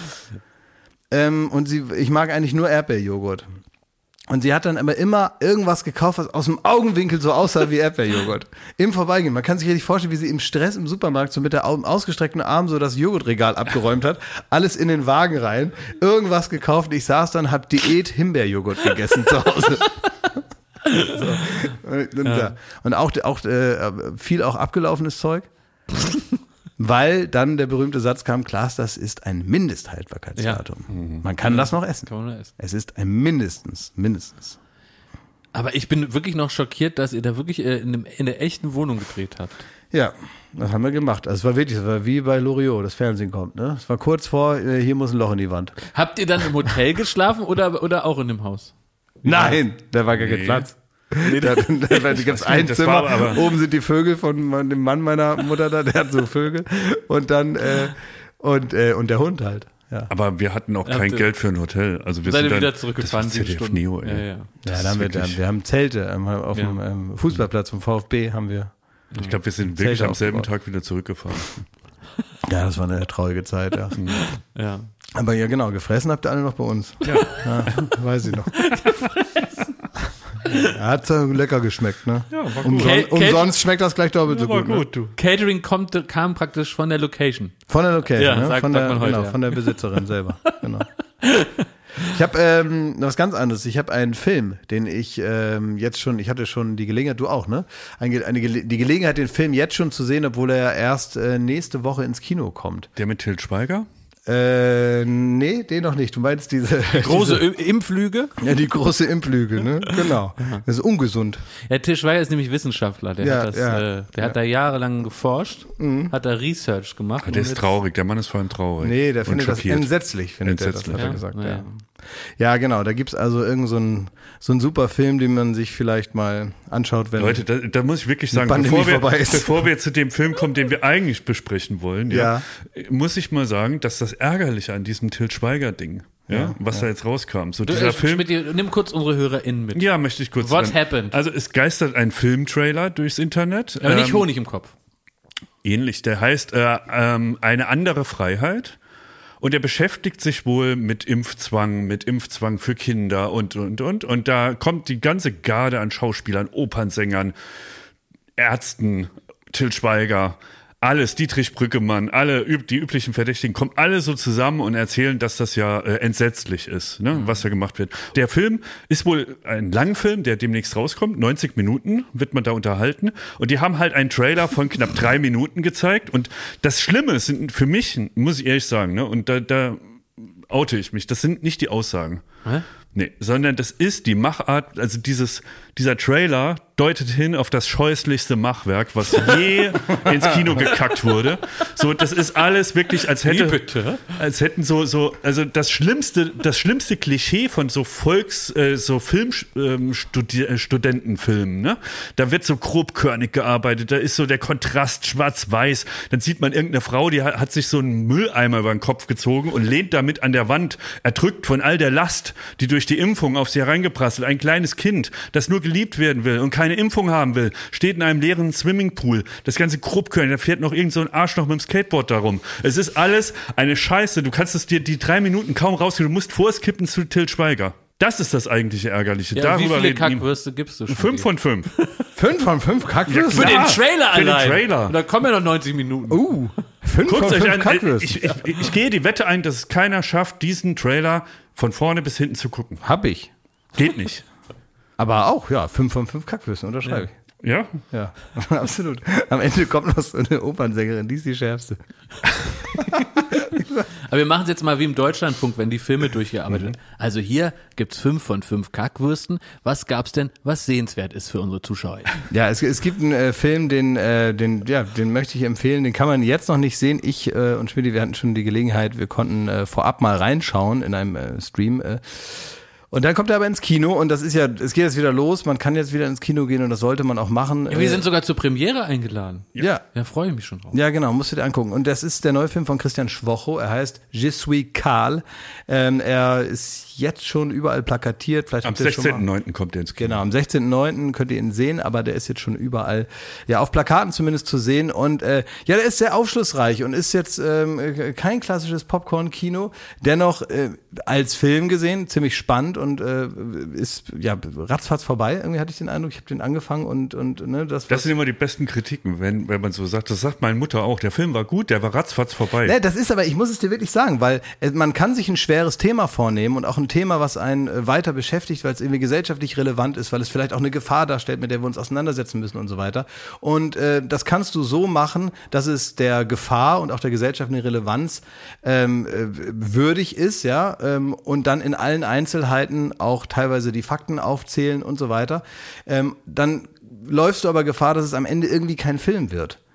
Ähm, und sie, ich mag eigentlich nur Erdbeerjoghurt. Und sie hat dann aber immer irgendwas gekauft, was aus dem Augenwinkel so aussah wie Erdbeerjoghurt. Im Vorbeigehen. Man kann sich richtig vorstellen, wie sie im Stress im Supermarkt so mit der au- ausgestreckten Arm so das Joghurtregal abgeräumt hat, alles in den Wagen rein, irgendwas gekauft. Und ich saß dann, hab Diät-Himbeerjoghurt gegessen zu Hause. So. Und, und, ja. und auch, auch äh, viel auch abgelaufenes Zeug. Weil dann der berühmte Satz kam, Klaas, das ist ein Mindesthaltbarkeitsdatum. Man kann das noch essen. Kann man essen. Es ist ein mindestens, mindestens. Aber ich bin wirklich noch schockiert, dass ihr da wirklich äh, in, einem, in der echten Wohnung gedreht habt. Ja, das haben wir gemacht. Also es war wirklich, es war wie bei Loriot, das Fernsehen kommt. Ne? Es war kurz vor, äh, hier muss ein Loch in die Wand. Habt ihr dann im Hotel geschlafen oder, oder auch in dem Haus? Nein, da war gar kein Nee. Platz. Da, da, da gibt es ein das Zimmer, war aber- oben sind die Vögel von mein- dem Mann meiner Mutter da, der hat so Vögel und dann äh, und, äh, und der Hund halt. Ja, Aber wir hatten auch Habt kein ihr- Geld für ein Hotel. Also wir Seid sind ihr dann, wieder zurückgefahren, das war sieben Z D F Stunden. Neo, ey. Ja, ja. ja Das dann ist haben wir, wirklich- dann, wir haben Zelte ähm, auf Ja. dem ähm, Fußballplatz vom VfB haben wir. Ich glaube, wir sind wirklich Zelte am selben aufgebaut. Tag wieder zurückgefahren. Ja, das war eine traurige Zeit, ja. Ja. Aber ja, genau, gefressen habt ihr alle noch bei uns. Ja. Ja, weiß ich noch. Ja, hat so lecker geschmeckt, ne? Ja, war gut. Umson Kate- Kate- umsonst schmeckt das gleich doppelt so war gut. Ne? gut, du. Catering kommt, kam praktisch von der Location. Von der Location, Ja, ne? sagt- von, sagt der, man heute, genau, ja. von der Besitzerin selber. Genau. Ich habe ähm, noch was ganz anderes. Ich habe einen Film, den ich ähm, jetzt schon, ich hatte schon die Gelegenheit, du auch, ne? Eine, eine, Gele- die Gelegenheit, den Film jetzt schon zu sehen, obwohl er ja erst äh, nächste Woche ins Kino kommt. Der mit Til Schweiger? Äh, nee, den noch nicht. Du meinst diese Große diese, Im- Impflüge. ja, die große Impflüge, ne? Genau. Das ist ungesund. Ja, Til Schweiger ist nämlich Wissenschaftler. Der Ja, hat das, ja, äh, der hat da jahrelang geforscht, hat da Research gemacht. Ah, der und ist jetzt- traurig. Der Mann ist vor allem traurig. Nee, der Und findet das schockiert. entsetzlich, findet Entsetzlich. er das, hat er Ja, gesagt. ja. Ja. Ja, genau, da gibt's also irgend so einen so einen super Film, den man sich vielleicht mal anschaut, wenn Leute, da, da muss ich wirklich sagen, Pandemie bevor wir, vorbei ist. bevor wir zu dem Film kommen, den wir eigentlich besprechen wollen, ja, Ja. muss ich mal sagen, dass das Ärgerliche an diesem Til Schweiger-Ding, ja, Ja, was da jetzt rauskam, so Du, dieser äh, Film. Schmidt, nimm kurz unsere HörerInnen mit. Ja, möchte ich kurz What sagen. happened? Also es geistert ein Filmtrailer durchs Internet. Aber nicht ähm, Honig im Kopf. Ähnlich, der heißt äh, ähm, Eine andere Freiheit. Und er beschäftigt sich wohl mit Impfzwang, mit Impfzwang für Kinder und, und, und. Und da kommt die ganze Garde an Schauspielern, Opernsängern, Ärzten, Til Schweiger, alles, Dietrich Brückemann, alle, üb- die üblichen Verdächtigen, kommen alle so zusammen und erzählen, dass das ja äh, entsetzlich ist, ne, was da gemacht wird. Der Film ist wohl ein Langfilm, der demnächst rauskommt, neunzig Minuten wird man da unterhalten. Und die haben halt einen Trailer von knapp drei Minuten gezeigt. Und das Schlimme sind für mich, muss ich ehrlich sagen, ne, und da, da oute ich mich, das sind nicht die Aussagen. Hä? Nee, sondern das ist die Machart, also dieses, dieser Trailer deutet hin auf das scheußlichste Machwerk, was je ins Kino gekackt wurde. So, das ist alles wirklich, als hätte, Wie bitte? als hätten so, so, also das schlimmste, das schlimmste Klischee von so Volks, äh, so Filmstudentenfilmen, ne? Da wird so grobkörnig gearbeitet, da ist so der Kontrast schwarz-weiß, dann sieht man irgendeine Frau, die hat, hat sich so einen Mülleimer über den Kopf gezogen und lehnt damit an der Wand, erdrückt von all der Last, die durch die Impfung auf sie hereingeprasselt. Ein kleines Kind, das nur geliebt werden will und keine Impfung haben will, steht in einem leeren Swimmingpool. Das ganze grobkörnig, da fährt noch irgend so ein Arsch noch mit dem Skateboard darum. Es ist alles eine Scheiße. Du kannst es dir die drei Minuten kaum rausgehen. Du musst vorskippen zu Til Schweiger. Das ist das eigentliche Ärgerliche. Ja, wie Darüber viele reden niemand. Kackwürste gibst du schon? Fünf von fünf. fünf von fünf Kackwürsten. Für den Ja, Trailer für den allein. Trailer. Und da kommen ja noch neunzig Minuten. Uh, fünf Guckt von euch fünf an, Kackwürsten. ich, ich, ich gehe die Wette ein, dass es keiner schafft, diesen Trailer von vorne bis hinten zu gucken. Hab ich. Geht nicht. Aber auch, ja, fünf von fünf Kackwürsten, unterschreibe ich. Ja? Ja, absolut. Am Ende kommt noch so eine Opernsängerin, die ist die schärfste. Aber wir machen es jetzt mal wie im Deutschlandfunk, wenn die Filme durchgearbeitet werden. Also hier gibt's fünf von fünf Kackwürsten. Was gab's denn, was sehenswert ist für unsere Zuschauer? Ja, es, es gibt einen äh, Film, den, äh, den, ja, den möchte ich empfehlen. Den kann man jetzt noch nicht sehen. Ich äh, und Schmidti, wir hatten schon die Gelegenheit, wir konnten äh, vorab mal reinschauen in einem äh, Stream. Äh, und dann kommt er aber ins Kino und das ist ja, es geht jetzt wieder los. Man kann jetzt wieder ins Kino gehen und das sollte man auch machen. Ja, wir Äh, sind sogar zur Premiere eingeladen. ja. Ja, freue ich mich schon drauf. Ja, genau, musst du dir angucken. Und das ist der neue Film von Christian Schwocho. Er heißt Je suis Karl. Ähm, er ist jetzt schon überall plakatiert. Vielleicht Am habt ihr es schon mal- sechzehnten neunten kommt der ins Kino. Genau, am sechzehnten neunten könnt ihr ihn sehen, aber der ist jetzt schon überall, ja, auf Plakaten zumindest zu sehen. Und äh, ja, der ist sehr aufschlussreich und ist jetzt ähm, kein klassisches Popcorn-Kino, dennoch äh, als Film gesehen ziemlich spannend und äh, ist ja ratzfatz vorbei. Irgendwie hatte ich den Eindruck, ich habe den angefangen und und ne, das. Das was- sind immer die besten Kritiken, wenn, wenn man so sagt. Das sagt meine Mutter auch. Der Film war gut, der war ratzfatz vorbei. Ne, das ist aber, ich muss es dir wirklich sagen, weil äh, man kann sich ein schweres Thema vornehmen und auch ein Thema, was einen äh, weiter beschäftigt, weil es irgendwie gesellschaftlich relevant ist, weil es vielleicht auch eine Gefahr darstellt, mit der wir uns auseinandersetzen müssen und so weiter. Und äh, das kannst du so machen, dass es der Gefahr und auch der gesellschaftlichen Relevanz ähm, äh, würdig ist, ja, ähm, und dann in allen Einzelheiten auch teilweise die Fakten aufzählen und so weiter. Ähm, dann läufst du aber Gefahr, dass es am Ende irgendwie kein Film wird.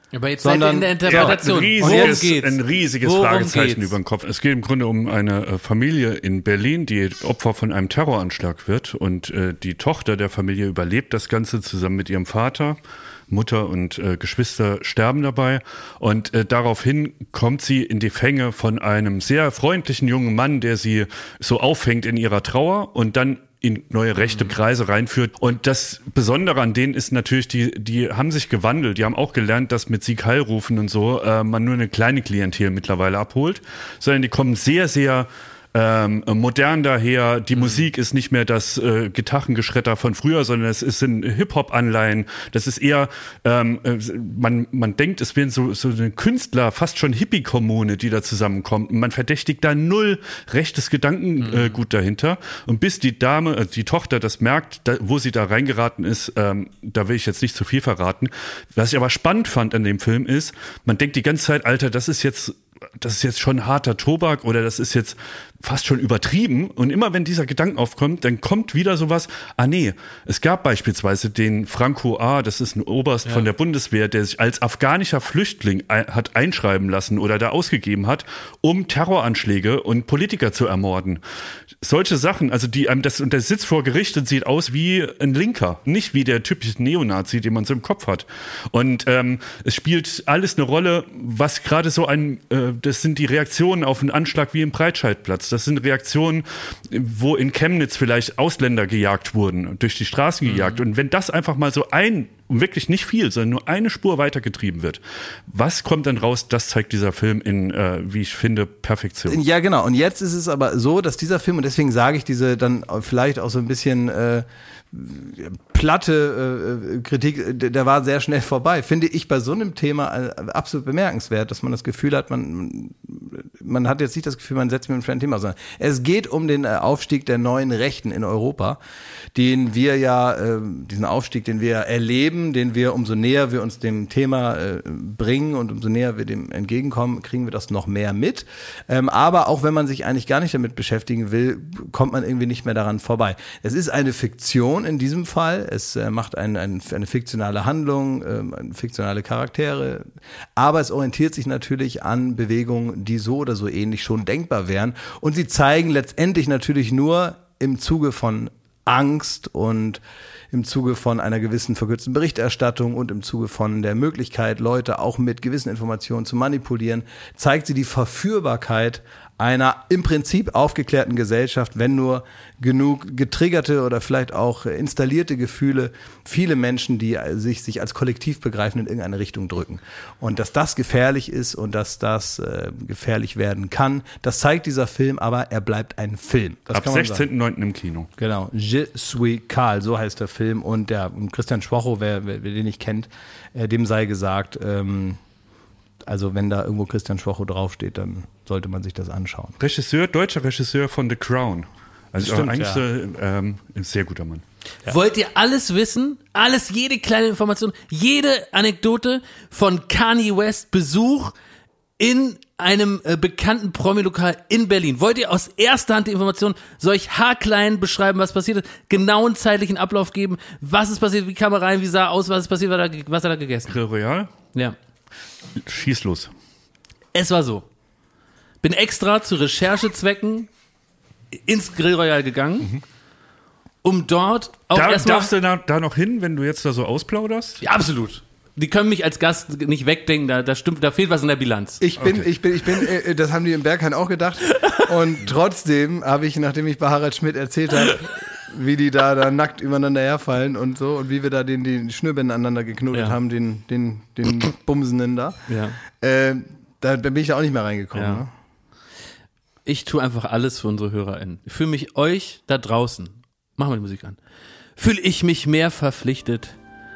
Aber jetzt Sondern- seid ihr in der Er hat Interpretation. ein Worum riesiges, geht's? ein riesiges Worum Fragezeichen geht's? über den Kopf. Es geht im Grunde um eine äh, Familie in Berlin, die Opfer von einem Terroranschlag wird. Und äh, die Tochter der Familie überlebt das Ganze zusammen mit ihrem Vater. Mutter und äh, Geschwister sterben dabei. Und äh, daraufhin kommt sie in die Fänge von einem sehr freundlichen jungen Mann, der sie so auffängt in ihrer Trauer und dann in neue rechte Kreise reinführt. Und das Besondere an denen ist natürlich, die, die haben sich gewandelt. Die haben auch gelernt, dass mit Sieg Heil rufen und so äh, man nur eine kleine Klientel mittlerweile abholt, sondern die kommen sehr, sehr ähm, modern daher. Die mhm. Musik ist nicht mehr das äh, Gitarrengeschredder von früher, sondern es ist ein Hip-Hop-Anleihen. Das ist eher, ähm, man, man denkt, es wären so, so eine Künstler, fast schon Hippie-Kommune, die da zusammenkommt. Und man verdächtigt da null rechtes Gedankengut mhm. äh, gut dahinter. Und bis die Dame, also die Tochter das merkt, da, wo sie da reingeraten ist, ähm, da will ich jetzt nicht zu viel verraten. Was ich aber spannend fand an dem Film ist, man denkt die ganze Zeit, Alter, das ist jetzt das ist jetzt schon harter Tobak oder das ist jetzt fast schon übertrieben. Und immer wenn dieser Gedanke aufkommt, dann kommt wieder sowas, ah nee, es gab beispielsweise den Franco A., das ist ein Oberst ja. von der Bundeswehr, der sich als afghanischer Flüchtling hat einschreiben lassen oder da ausgegeben hat, um Terroranschläge und Politiker zu ermorden. Solche Sachen, also die einem das, und der sitzt vor Gericht und sieht aus wie ein Linker, nicht wie der typische Neonazi, den man so im Kopf hat. Und ähm, es spielt alles eine Rolle, was gerade so ein, äh, das sind die Reaktionen auf einen Anschlag wie im Breitscheidplatz. Das sind Reaktionen, wo in Chemnitz vielleicht Ausländer gejagt wurden, durch die Straßen gejagt. Mhm. Und wenn das einfach mal so ein, wirklich nicht viel, sondern nur eine Spur weitergetrieben wird, was kommt dann raus? Das zeigt dieser Film in, äh, wie ich finde, Perfektion. Ja, genau. Und jetzt ist es aber so, dass dieser Film, und deswegen sage ich diese dann vielleicht auch so ein bisschen äh, platte äh, Kritik, der war sehr schnell vorbei. Finde ich bei so einem Thema absolut bemerkenswert, dass man das Gefühl hat, man man hat jetzt nicht das Gefühl, man setzt mit einem Thema, sondern es geht um den Aufstieg der neuen Rechten in Europa, den wir ja, äh, diesen Aufstieg, den wir erleben, den wir, umso näher wir uns dem Thema äh, bringen und umso näher wir dem entgegenkommen, kriegen wir das noch mehr mit. Ähm, aber auch wenn man sich eigentlich gar nicht damit beschäftigen will, kommt man irgendwie nicht mehr daran vorbei. Es ist eine Fiktion in diesem Fall. Es äh, macht ein, ein, eine fiktionale Handlung, äh, fiktionale Charaktere, aber es orientiert sich natürlich an Bewegungen, die so oder so ähnlich schon denkbar wären. Und sie zeigen letztendlich natürlich nur im Zuge von Angst und im Zuge von einer gewissen verkürzten Berichterstattung und im Zuge von der Möglichkeit, Leute auch mit gewissen Informationen zu manipulieren, zeigt sie die Verführbarkeit einer im Prinzip aufgeklärten Gesellschaft, wenn nur genug getriggerte oder vielleicht auch installierte Gefühle viele Menschen, die sich, sich als Kollektiv begreifen, in irgendeine Richtung drücken. Und dass das gefährlich ist und dass das äh, gefährlich werden kann, das zeigt dieser Film, aber er bleibt ein Film. Das Ab sechzehnten neunten im Kino. Genau. Je suis Karl, so heißt der Film. Und der und Christian Schwocho, wer, wer, wer den nicht kennt, äh, dem sei gesagt, ähm, also wenn da irgendwo Christian Schwocho draufsteht, dann sollte man sich das anschauen. Regisseur, deutscher Regisseur von The Crown. Also Stimmt, eigentlich ja. so, ähm, ein sehr guter Mann. Ja. Wollt ihr alles wissen? Alles, jede kleine Information, jede Anekdote von Kanye West Besuch in einem äh, bekannten Promi-Lokal in Berlin. Wollt ihr aus erster Hand die Information, soll ich haarklein beschreiben, was passiert ist, genauen zeitlichen Ablauf geben, was ist passiert, wie kam er rein, wie sah er aus, was ist passiert, was hat er, was hat er gegessen? Grill Royal? Ja. Schieß los. Es war so. Bin extra zu Recherchezwecken ins Grill Royal gegangen, mhm. um dort auch Da, erstmal... darfst du da, da noch hin, wenn du jetzt da so ausplauderst? Ja, absolut. Die können mich als Gast nicht wegdenken, da, da stimmt, da fehlt was in der Bilanz. Ich bin, Okay. ich bin, ich bin, äh, das haben die im Berghain auch gedacht. Und trotzdem habe ich, nachdem ich bei Harald Schmidt erzählt habe, wie die da, da nackt übereinander herfallen und so und wie wir da den, den Schnürbänder aneinander geknotet Ja. haben, den, den, den Bumsenden da, Ja. äh, da, da bin ich da auch nicht mehr reingekommen. Ja. Ne? Ich tue einfach alles für unsere HörerInnen. Ich fühle mich euch da draußen, machen wir die Musik an, fühle ich mich mehr verpflichtet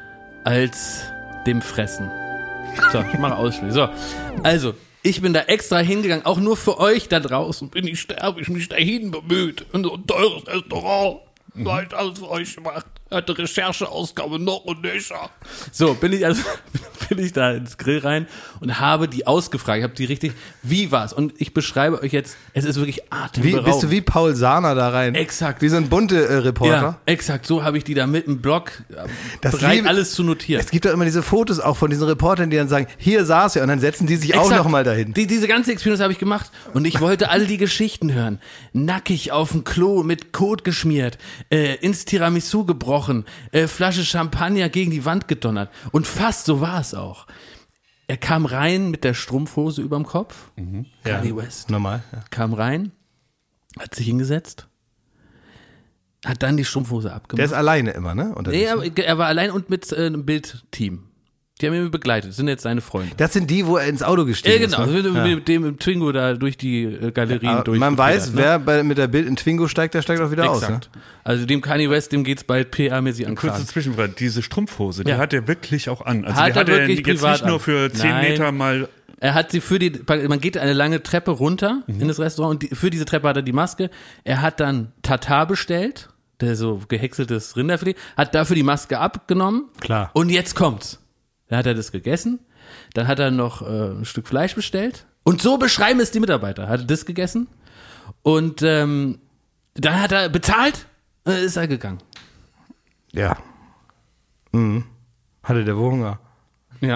als dem Fressen. So, ich mache Ausschnitt. So, also, ich bin da extra hingegangen, auch nur für euch da draußen. Bin ich, habe ich mich dahin bemüht. In so ein teures Restaurant. Mhm. Da ich alles für euch gemacht. Hatte Rechercheausgabe noch und nöcher. So, bin ich also bin ich da ins Grill rein und habe die ausgefragt. Ich habe die richtig, wie war's? Und ich beschreibe euch jetzt, es ist wirklich Wie, atemberaubend. bist du wie Paul Sahner da rein? Exakt. Wie so ein bunte äh, Reporter? Ja, exakt. So habe ich die da mit dem Blog äh, Das bereit, liebe- alles zu notieren. Es gibt doch immer diese Fotos auch von diesen Reportern, die dann sagen, hier saß er und dann setzen die sich auch Exakt. noch mal dahin. Die, diese ganze Experience habe ich gemacht und ich wollte all die Geschichten hören. Nackig auf dem Klo mit Kot geschmiert, äh, ins Tiramisu gebrochen, äh, Flasche Champagner gegen die Wand gedonnert. Und fast so war es auch. Er kam rein mit der Strumpfhose überm Kopf. Mhm. Kanye West. Normal. Ja. Kam rein, hat sich hingesetzt, hat dann die Strumpfhose Der abgemacht. ist alleine immer, ne? Unterwegs. Nee, aber er war allein und mit äh, einem Bildteam. Die haben ihn begleitet, sind jetzt seine Freunde. Das sind die, wo er ins Auto Ja, gestiegen genau, ist. Ne? mit dem im Twingo da durch die äh, Galerien Aber durch. man weiß, wer bei, mit der Bild in Twingo steigt, der steigt auch wieder aus. Ne? Exakt. Also dem Kanye West, dem geht's bald P R-mäßig an den Kurze Kragen. Zwischenfrage, diese Strumpfhose, die Ja. hat er wirklich auch an. Also Hat die er hat er wirklich jetzt privat nicht nur an. für zehn Nein. Meter mal. Er hat sie für die, man geht eine lange Treppe runter Mhm. in das Restaurant und die, für diese Treppe hat er die Maske. Er hat dann Tatar bestellt, der so gehäckseltes Rinderfilet, hat dafür die Maske abgenommen. Klar. Und jetzt kommt's. Dann hat er das gegessen, dann hat er noch äh, ein Stück Fleisch bestellt. Und so beschreiben es die Mitarbeiter. Hat er das gegessen und ähm, dann hat er bezahlt und dann ist er gegangen. Ja. Mhm. Hatte der wohl Hunger? Ja.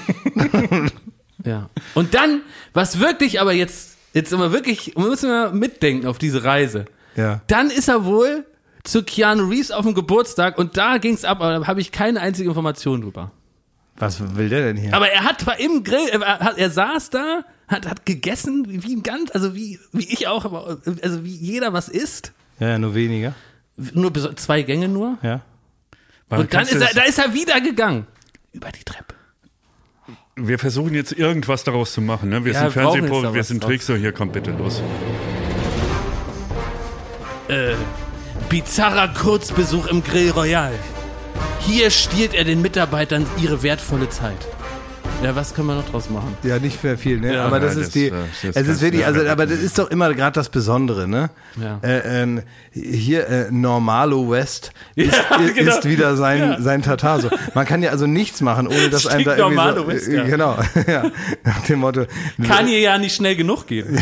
Ja. Und dann, was wirklich aber jetzt, jetzt immer wirklich, wir müssen mal mitdenken auf diese Reise. Ja. Dann ist er wohl zu Keanu Reeves auf dem Geburtstag und da ging's ab, aber da habe ich keine einzige Information drüber. Was will der denn hier? Aber er hat war im Grill, er, hat, er saß da, hat, hat gegessen, wie ein ganz, also wie, wie ich auch, aber also wie jeder was isst. Ja, ja, nur weniger. Nur bis- zwei Gänge nur. Ja. Und dann ist er, da ist er wieder gegangen. Über die Treppe. Wir versuchen jetzt irgendwas daraus zu machen. Ne? Wir Ja, sind wir brauchen jetzt Fernsehprofi, da wir was sind draus. Trickser. Hier, kommt bitte los. Bizarrer Kurzbesuch im Grill Royal. Hier stiehlt er den Mitarbeitern ihre wertvolle Zeit. Ja, was können wir noch draus machen? Ja, nicht sehr viel, ne? Ja, aber das nein, ist das, die, äh, das es kannst ist wirklich, du also, ja aber das retten. ist doch immer gerade das Besondere, ne? Ja. Äh, ähm, hier, äh, Normalo West ist, ist, genau. ist wieder sein, sein Tatar. So. Man kann ja also nichts machen, ohne dass einem da irgendwie Stinknormalo so, West, äh, ja. genau, ja, nach dem Motto, Kann hier ja nicht schnell genug gehen.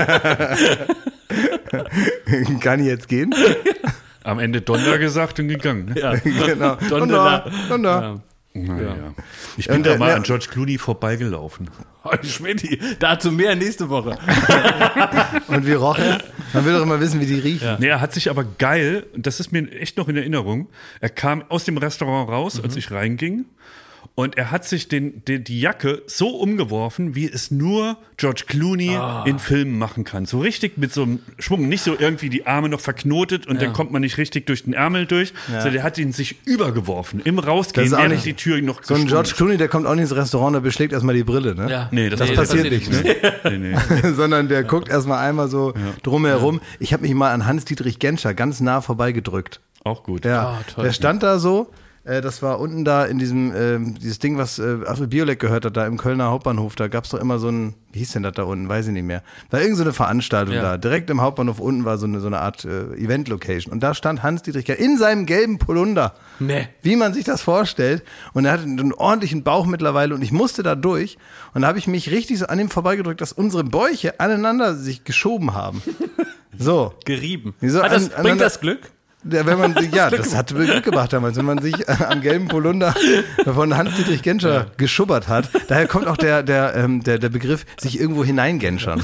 kann ich jetzt gehen? Am Ende Donder gesagt und gegangen. Ne? Ja. Genau. Dondela. Und da, und da. Ja. Naja. Ich bin Und, da äh, mal ja. an George Clooney vorbeigelaufen. Oh, Schmidti, dazu mehr nächste Woche. Und wie roch er? Man will doch immer wissen, wie die riechen. Ja. Nee, er hat sich aber geil, das ist mir echt noch in Erinnerung, er kam aus dem Restaurant raus, als ich reinging. Und er hat sich den, den, die Jacke so umgeworfen, wie es nur George Clooney in Filmen machen kann. So richtig mit so einem Schwung. Nicht so irgendwie die Arme noch verknotet und Ja. dann kommt man nicht richtig durch den Ärmel durch. Sondern der hat ihn sich übergeworfen. Im Das Rausgehen, ist auch während nicht- die Tür noch So ein geschwungen George Clooney, der kommt auch nicht ins Restaurant, der beschlägt erstmal die Brille, ne? Ja. Nee, das, Das passiert nicht, ne? Nee, nee. Sondern der guckt erstmal einmal so drumherum. Ich habe mich mal an Hans-Dietrich Genscher ganz nah vorbeigedrückt. Auch gut. Ja, Ah, toll. der stand da so. Äh, das war unten da in diesem, ähm, dieses Ding, was äh, Alfred Biolek gehört hat, da im Kölner Hauptbahnhof. Da gab's doch immer so ein, wie hieß denn das da unten? Weiß ich nicht mehr. War irgend so eine Veranstaltung Ja. da. Direkt im Hauptbahnhof unten war so eine, so eine Art äh, Event-Location. Und da stand Hans-Dietrich Genscher in seinem gelben Polunder. Nee. Wie man sich das vorstellt. Und er hatte einen ordentlichen Bauch mittlerweile und ich musste da durch. Und da habe ich mich richtig so an ihm vorbeigedrückt, dass unsere Bäuche aneinander sich geschoben haben. So. Gerieben. Wieso Hat das, an- bringt aneinander- das Glück? Ja, wenn man sich, ja, das hat Glück gemacht damals, wenn man sich äh, am gelben Polunder von Hans-Dietrich Genscher geschubbert hat. Daher kommt auch der, der, ähm, der, der Begriff, sich irgendwo hineingenschern.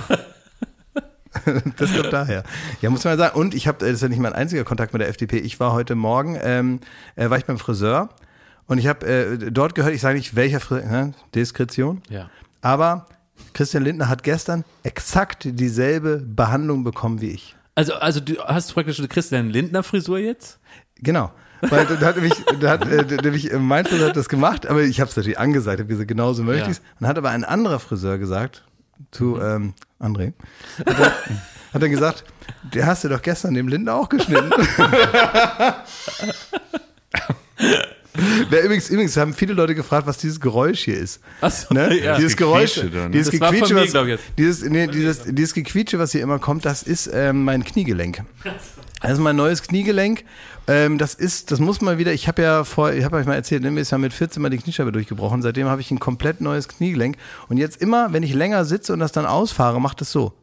Das kommt daher. Ja, muss man sagen. Und ich habe, das ist ja nicht mein einziger Kontakt mit der F D P. Ich war heute Morgen, ähm, äh, war ich beim Friseur und ich habe äh, dort gehört, ich sage nicht, welcher Friseur, ne? Diskretion. Ja. Aber Christian Lindner hat gestern exakt dieselbe Behandlung bekommen wie ich. Also, also du hast praktisch eine Christian Lindner Frisur jetzt? Genau. Weil da hat nämlich, da hat, äh, nämlich äh, mein Friseur hat das gemacht, aber ich habe es natürlich angesagt, habe gesagt, genauso möchte Ja. ich's. Und hat aber ein anderer Friseur gesagt, zu ähm, André, hat, er, hat er gesagt, der hast du doch gestern dem Lindner auch geschnitten. Wer übrigens, übrigens haben viele Leute gefragt, was dieses Geräusch hier ist. Ach so, Ne? ja. Dieses Geräusch, Gequietsche da, ne? dieses Das war von Gequietsche, mir, was, glaub ich jetzt. dieses, nee, dieses, dieses Gequietsche, was hier immer kommt, das ist ähm, mein Kniegelenk. Das ist mein neues Kniegelenk. Ähm, das ist, das muss mal wieder, ich habe ja vor, ich habe euch mal erzählt, mir ist ja mit vierzehn mal die Kniescheibe durchgebrochen. Seitdem habe ich ein komplett neues Kniegelenk. Und jetzt immer, wenn ich länger sitze und das dann ausfahre, macht es so.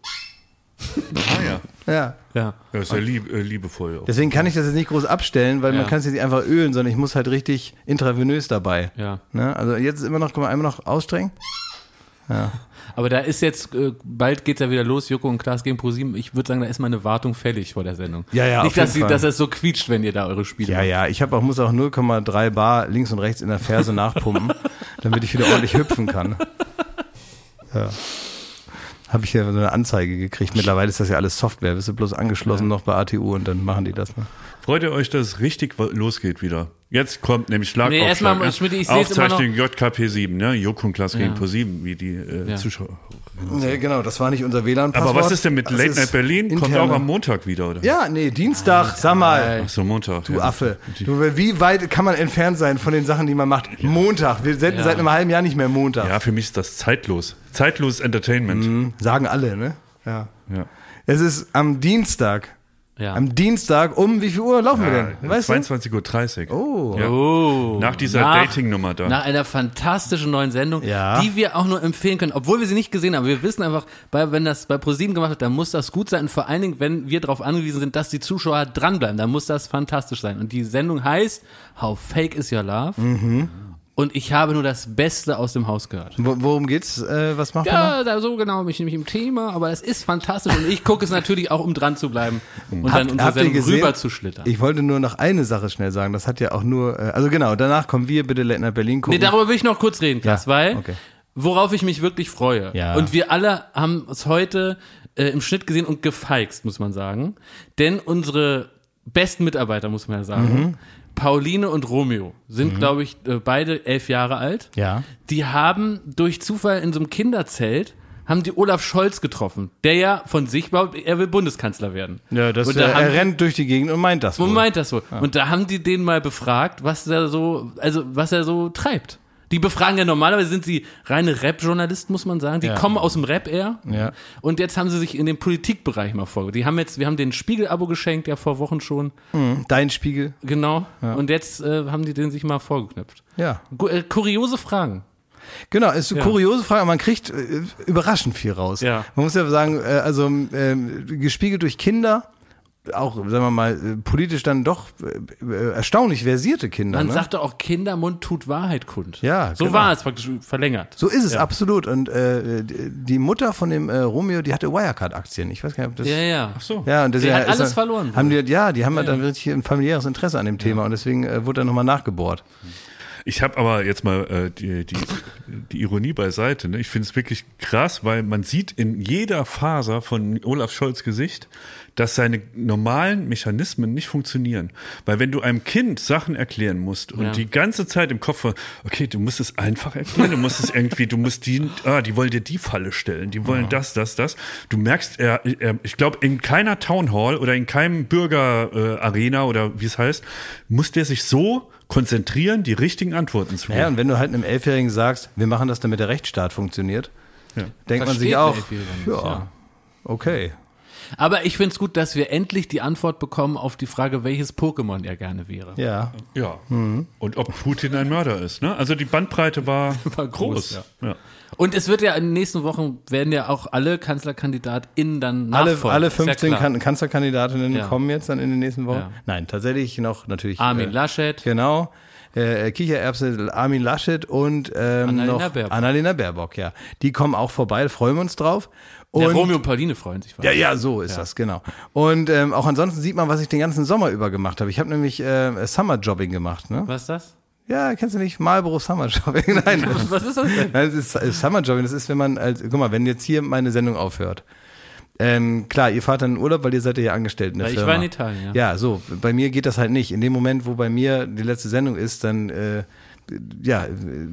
Ah ja. Ja. Ja. Das ist ja lieb, äh, liebevoll. Auch. Deswegen kann ich das jetzt nicht groß abstellen, weil Ja. man kann es jetzt nicht einfach ölen, sondern ich muss halt richtig intravenös dabei. Ja. Ne? Also jetzt ist immer noch, kann man einmal noch ausstrengen. Ja. Aber da ist jetzt, äh, bald geht's ja wieder los, Joko und Klaas gegen ProSieben. Ich würde sagen, da ist mal eine Wartung fällig vor der Sendung. Ja, ja, Nicht, auf jeden dass, sie, Fall. dass es so quietscht, wenn ihr da eure Spiele Ja, macht. ja, ich habe auch, muss auch null Komma drei Bar links und rechts in der Ferse nachpumpen, damit ich wieder ordentlich hüpfen kann. Ja. Habe ich ja so eine Anzeige gekriegt. Mittlerweile ist das ja alles Software. Bist du bloß angeschlossen Ja. noch bei A T U und dann machen die das. Ne? Freut ihr euch, dass es richtig losgeht wieder? Jetzt kommt nämlich Schlag Nee, auf erstmal, Schlag. Schmidt, ich seh's immer noch- Aufzeichnung J K P sieben, ne? Joko und Klaas Ja. gegen ProSieben, wie die äh, Ja. Zuschauer. Nee, genau, das war nicht unser W L A N-Passwort. Aber was ist denn mit Das Late ist Night Berlin? Kommt interne- auch am Montag wieder, oder? Ja, nee, Dienstag, sag mal. Ach so, Montag. Du ja. Affe. Du, wie weit kann man entfernt sein von den Sachen, die man macht? Montag. Wir senden Ja. seit einem halben Jahr nicht mehr Montag. Ja, für mich ist das zeitlos. Zeitloses Entertainment. Mhm, sagen alle, ne? Ja. Ja. Es ist am Dienstag. Ja. Am Dienstag um wie viel Uhr laufen wir Ja, denn? Weißt zweiundzwanzig Uhr dreißig. du? Oh. Ja. Oh. Nach dieser Nach- Dating-Nummer da. Nach einer fantastischen neuen Sendung, Ja. die wir auch nur empfehlen können, obwohl wir sie nicht gesehen haben. Wir wissen einfach, bei, wenn das bei ProSieben gemacht wird, dann muss das gut sein. Und vor allen Dingen, wenn wir darauf angewiesen sind, dass die Zuschauer dranbleiben, dann muss das fantastisch sein. Und die Sendung heißt How Fake Is Your Love? Mhm. Und ich habe nur das Beste aus dem Haus gehört. Wo, worum geht's? Äh, was macht man? Ja, da so genau bin ich nämlich im Thema, aber es ist fantastisch und ich gucke es natürlich auch, um dran zu bleiben und dann Habt- unsere habt ihr Sendung gesehen? rüber zu schlittern. Ich wollte nur noch eine Sache schnell sagen. Das hat ja auch nur, äh, also genau, danach kommen wir bitte Late Night Berlin gucken. Nee, darüber will ich noch kurz reden, Klaas, Ja, weil okay. worauf ich mich wirklich freue. Ja. Und wir alle haben es heute äh, im Schnitt gesehen und gefeixt, muss man sagen. Denn unsere besten Mitarbeiter, muss man ja sagen, Mhm. Pauline und Romeo, sind, glaube ich, äh, beide elf Jahre alt. Ja. Die haben durch Zufall in so einem Kinderzelt haben die Olaf Scholz getroffen, der ja von sich behauptet, er will Bundeskanzler werden. Ja, das, Und äh, da haben er die- rennt durch die Gegend und meint das Man wohl. meint das so. Und da haben die den mal befragt, was er so, also was er so treibt. Die befragen ja normalerweise, sind sie reine Rap-Journalisten, muss man sagen. Die Ja. kommen aus dem Rap eher. Ja. Und jetzt haben sie sich in den Politikbereich mal vorgestellt. Die haben jetzt, wir haben den Spiegel-Abo geschenkt, ja vor Wochen schon. Dein Spiegel. Genau. Und jetzt äh, haben die den sich mal vorgeknüpft. Ja. Gu- äh, kuriose Fragen. Genau, ist eine Ja. kuriose Frage, aber man kriegt äh, überraschend viel raus. Ja. Man muss ja sagen, äh, also ähm, gespiegelt durch Kinder, auch, sagen wir mal, äh, politisch dann doch äh, erstaunlich versierte Kinder. Man ne? sagte auch, Kindermund tut Wahrheit kund. Ja, So genau. war es praktisch verlängert. So ist es, absolut. Und äh, die Mutter von dem äh, Romeo, die hatte Wirecard-Aktien. Ich weiß gar nicht, ob das... Ja, ja. Ach so. Ja, und Die deswegen hat ist alles er- verloren. Haben die, ja, die haben ja dann wirklich ein familiäres Interesse an dem Thema und deswegen äh, wurde er nochmal nachgebohrt. Ich habe aber jetzt mal äh, die, die, die Ironie beiseite. Ne? Ich finde es wirklich krass, weil man sieht in jeder Faser von Olaf Scholz' Gesicht, dass seine normalen Mechanismen nicht funktionieren. Weil wenn du einem Kind Sachen erklären musst und Ja. die ganze Zeit im Kopf war, okay, du musst es einfach erklären, du musst es irgendwie, du musst die, ah, die wollen dir die Falle stellen, die wollen das, das, das. Du merkst, er, er, ich glaube, in keiner Town Hall oder in keinem Bürgerarena äh, Arena oder wie es heißt, muss der sich so konzentrieren, die richtigen Antworten zu geben. Ja, und wenn du halt einem Elfjährigen sagst, wir machen das, damit der Rechtsstaat funktioniert, Ja. denkt man Versteht sich der auch, Elfjährige nicht, ja, ja. okay. Aber ich finde es gut, dass wir endlich die Antwort bekommen auf die Frage, welches Pokémon er gerne wäre. Ja. Ja. Und ob Putin ein Mörder ist. Ne? Also die Bandbreite war, War groß, groß. Ja. Und es wird ja in den nächsten Wochen, werden ja auch alle KanzlerkandidatInnen dann Alle, nachfolgen. alle Ist ja fünfzehn klar. kan Kanzlerkandidatinnen Ja. kommen jetzt dann in den nächsten Wochen. Ja. Nein, tatsächlich noch natürlich. Armin äh, Laschet. Genau. Äh, Kichererbse, Armin Laschet und ähm, Annalena noch Baerbock. Annalena Baerbock, ja. Die kommen auch vorbei, da freuen wir uns drauf. Und Ja, Romeo und Pauline freuen sich. Ja, ja, so ist das, genau. Und ähm, auch ansonsten sieht man, was ich den ganzen Sommer über gemacht habe. Ich habe nämlich äh, Summer-Jobbing gemacht, ne? Was ist das? Ja, kennst du nicht? Marlboro Summer-Jobbing? Nein. Was ist das denn? Nein, es ist äh, Summer-Jobbing, das ist, wenn man, als, guck mal, wenn jetzt hier meine Sendung aufhört. Ähm, klar, ihr fahrt dann in Urlaub, weil ihr seid ja angestellt in der Ja, ich Firma. war in Italien, ja. Ja, so, bei mir geht das halt nicht. In dem Moment, wo bei mir die letzte Sendung ist, dann, äh, ja, äh,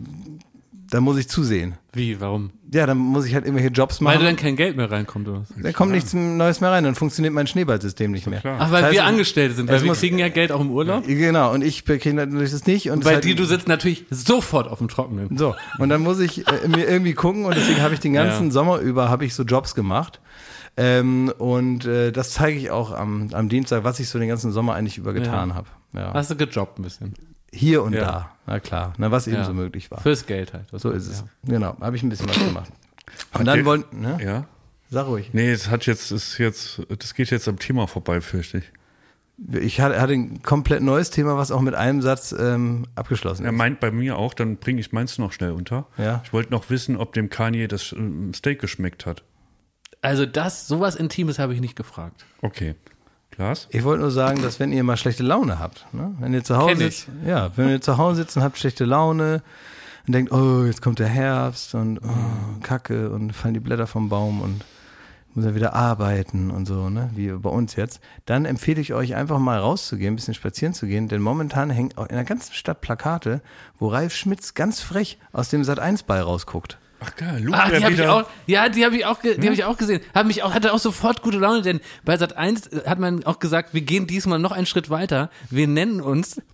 dann muss ich zusehen. Wie, warum? Ja, dann muss ich halt irgendwelche Jobs Weil machen. dann kein Geld mehr reinkommt, oder was? Da kommt nichts Neues mehr rein, dann funktioniert mein Schneeballsystem nicht mehr. klar. Ach, weil Das heißt, wir Angestellte sind, weil es wir muss- kriegen ja Geld auch im Urlaub. Genau, und ich kriege natürlich das nicht. Und Bei das dir, halt, du sitzt natürlich sofort auf dem Trockenen. So, und dann muss ich äh, mir irgendwie gucken und deswegen habe ich den ganzen Ja. Sommer über habe ich so Jobs gemacht. Ähm, und äh, das zeige ich auch am, am Dienstag, was ich so den ganzen Sommer eigentlich über getan Ja. habe. Ja. Hast du gejobbt ein bisschen. Hier und Ja. da, na klar, na, was eben Ja. so möglich war. Fürs Geld halt. So ist es. Ja. Genau, habe ich ein bisschen was gemacht. Und Hat dann der- wollten, ne? Ja. Sag ruhig. Nee, es hat jetzt, ist jetzt, das geht jetzt am Thema vorbei, fürchte ich. Ich hatte, hatte ein komplett neues Thema, was auch mit einem Satz ähm, abgeschlossen Er ist. meint bei mir auch, dann bringe ich meins noch schnell unter. Ja. Ich wollte noch wissen, ob dem Kanye das ähm, Steak geschmeckt hat. Also das, sowas Intimes habe ich nicht gefragt. Okay. Klaas? Ich wollte nur sagen, dass wenn ihr mal schlechte Laune habt, ne? wenn ihr zu Hause Kenn ich. sitzt, ja, wenn ihr zu Hause sitzt und habt schlechte Laune und denkt, oh, jetzt kommt der Herbst und oh, Kacke und fallen die Blätter vom Baum und muss ja wieder arbeiten und so, ne, wie bei uns jetzt, dann empfehle ich euch einfach mal rauszugehen, ein bisschen spazieren zu gehen, denn momentan hängen auch in der ganzen Stadt Plakate, wo Ralf Schmitz ganz frech aus dem Sat eins Ball rausguckt. Ach geil, Luke, Ah, die der habe ich wieder. auch, ja, die habe ich auch, ge- die habe ich auch gesehen. Hab mich auch, hatte auch sofort gute Laune, denn bei Sat eins hat man auch gesagt, wir gehen diesmal noch einen Schritt weiter. Wir nennen uns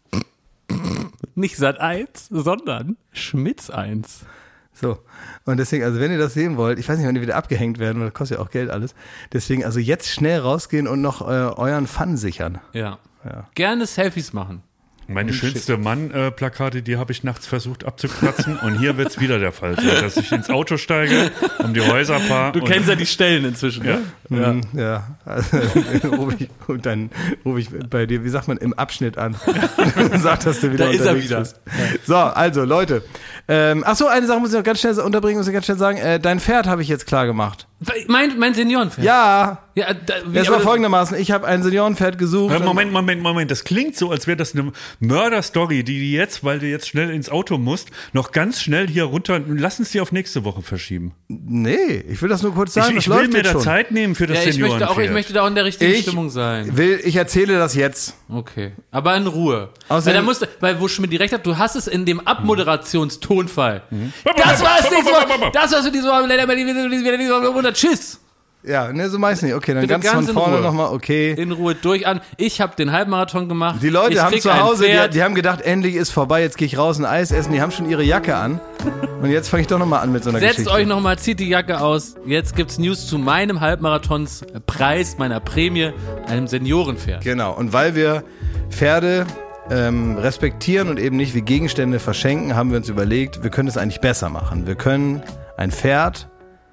nicht Sat eins, sondern Schmitz eins. So. Und deswegen, also wenn ihr das sehen wollt, ich weiß nicht, wann die wieder abgehängt werden, das kostet ja auch Geld alles. Deswegen, also jetzt schnell rausgehen und noch äh, euren Fun sichern. Ja. Ja. Gerne Selfies machen. Meine schönste Mann-Plakate, die habe ich nachts versucht abzukratzen und hier wird's wieder der Fall sein, dass ich ins Auto steige, um die Häuser fahre. Du kennst ja die Stellen inzwischen, ja? Ja. ja. Also, rufe ich, und dann rufe ich bei dir, wie sagt man, im Abschnitt an. Und sag, dass du wieder Da ist er unterwegs wieder. bist. So, also Leute. Ähm, ach so, eine Sache muss ich noch ganz schnell unterbringen, muss ich ganz schnell sagen. Äh, dein Pferd habe ich jetzt klar gemacht. Mein, mein Seniorenpferd. Ja. Ja, da, wie, Das war aber- folgendermaßen, ich habe ein Seniorenpferd gesucht. Äh, Moment, Moment, Moment. Das klingt so, als wäre das eine Mörder-Story, die die jetzt, weil du jetzt schnell ins Auto musst, noch ganz schnell hier runter. Lass uns die auf nächste Woche verschieben. Nee, ich will das nur kurz sagen. ich das ich will läuft mir jetzt da schon. Zeit nehmen für das Ja, ich möchte, auch, ich Seniorenpferd. möchte da auch in der richtigen Ich Stimmung sein. Will, ich erzähle das jetzt. Okay. Aber in Ruhe. Außerdem- weil, da musst, weil wo Schmidt direkt hat, du hast es in dem Abmoderationstonfall. Das war es nicht so. Das war's für diese Woche. Leider diese Woche. Tschüss. Ja, ne, so meist nicht. Okay, dann Bitte ganz, ganz von in vorne Ruhe. nochmal, okay. In Ruhe durch an. Ich habe den Halbmarathon gemacht. Die Leute ich haben krieg zu ein Hause, die, Pferd. die haben gedacht, endlich ist vorbei, jetzt gehe ich raus ein Eis essen. Die haben schon ihre Jacke an. Und jetzt fange ich doch nochmal an mit so einer Setzt Geschichte. euch nochmal, zieht die Jacke aus. Jetzt gibt's News zu meinem Halbmarathonspreis, meiner Prämie, einem Seniorenpferd. Genau, und weil wir Pferde ähm, respektieren und eben nicht wie Gegenstände verschenken, haben wir uns überlegt, wir können es eigentlich besser machen. Wir können ein Pferd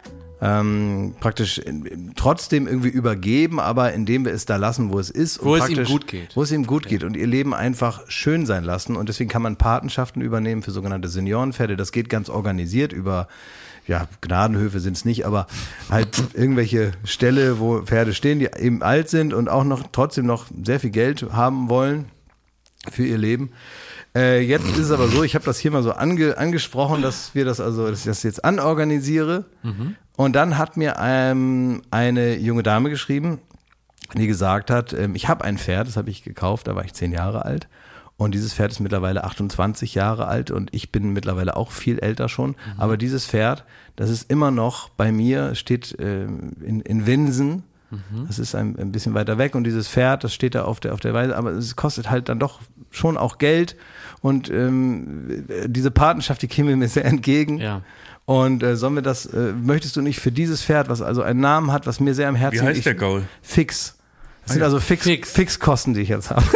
ähm, praktisch in, in, trotzdem irgendwie übergeben, aber indem wir es da lassen, wo es ist. Wo und es ihm praktisch- gut geht. Wo es ihm gut geht und ihr Leben einfach schön sein lassen. Und deswegen kann man Patenschaften übernehmen für sogenannte Seniorenpferde. Das geht ganz organisiert über, ja, Gnadenhöfe sind es nicht, aber halt irgendwelche Ställe, wo Pferde stehen, die eben alt sind und auch noch trotzdem noch sehr viel Geld haben wollen für ihr Leben. Äh, jetzt ist es aber so, ich habe das hier mal so ange, angesprochen, dass wir das also, dass ich das jetzt anorganisiere. Mhm. Und dann hat mir ähm, eine junge Dame geschrieben, die gesagt hat, ähm, ich habe ein Pferd, das habe ich gekauft, da war ich zehn Jahre alt. Und dieses Pferd ist mittlerweile achtundzwanzig Jahre alt und ich bin mittlerweile auch viel älter schon. Mhm. Aber dieses Pferd, das ist immer noch bei mir, steht ähm, in, in Winsen. Mhm. Das ist ein, ein bisschen weiter weg und dieses Pferd, das steht da auf der, auf der Weise, aber es kostet halt dann doch schon auch Geld und ähm, diese Patenschaft, die käme mir sehr entgegen. Ja. Und äh, sollen wir das, äh, möchtest du nicht für dieses Pferd, was also einen Namen hat, was mir sehr am Herzen Wie heißt liegt, der Gaul? Fix. Das sind also Fix, Fix. Fixkosten, die ich jetzt habe.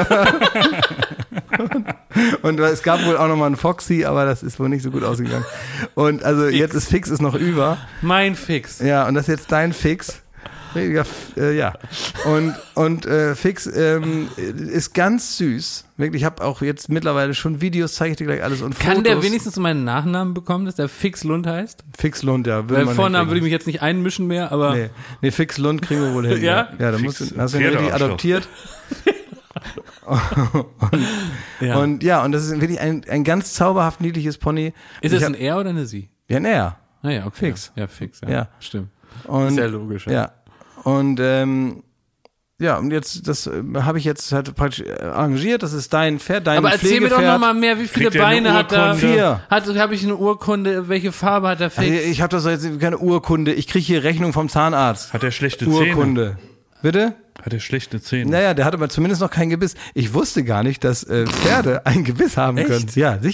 Und es gab wohl auch nochmal einen Foxy, aber das ist wohl nicht so gut ausgegangen. Und also Fix. jetzt ist Fix ist noch über. Mein Fix. Ja, und das ist jetzt dein Fix. Ja, äh, ja. Und, und äh, Fix ähm, ist ganz süß. Wirklich, ich habe auch jetzt mittlerweile schon Videos, zeige ich dir gleich alles und Fotos. Kann der wenigstens meinen Nachnamen bekommen, dass der Fix Lund heißt? Fix Lund, ja. Will Weil man Vornamen würde ich nicht mich jetzt nicht einmischen mehr, aber Nee, nee, Fix Lund kriegen wir wohl hin. Ja? Ja, da Fix musst du, hast du ihn richtig Pferdearschloch. adoptiert. und, ja. und ja, und das ist wirklich ein, ein ganz zauberhaft niedliches Pony. ist Ich es hab- ein Er oder eine Sie? Ja, ein Er. Naja, okay. Fix. Ja, Fix, ja. Ja. Stimmt. Und, Ist ja logisch. Ja. Und ähm, ja, und jetzt, das äh, habe ich jetzt halt praktisch äh, arrangiert. Das ist dein Pferd, dein Aber erzähl mir doch Pflegepferd. nochmal mehr, wie viele Kriegt er eine Beine hat er? Urkunde? Vier. Hat, habe ich eine Urkunde? Welche Farbe hat der Also, Fix? ich habe das doch jetzt keine Urkunde. Ich kriege hier Rechnung vom Zahnarzt. Hat er schlechte Zähne? Urkunde. Bitte? Hat er schlechte Zähne? Naja, der hat aber zumindest noch kein Gebiss. Ich wusste gar nicht, dass äh, Pferde ein Gebiss haben Echt? können. Ja, sicher.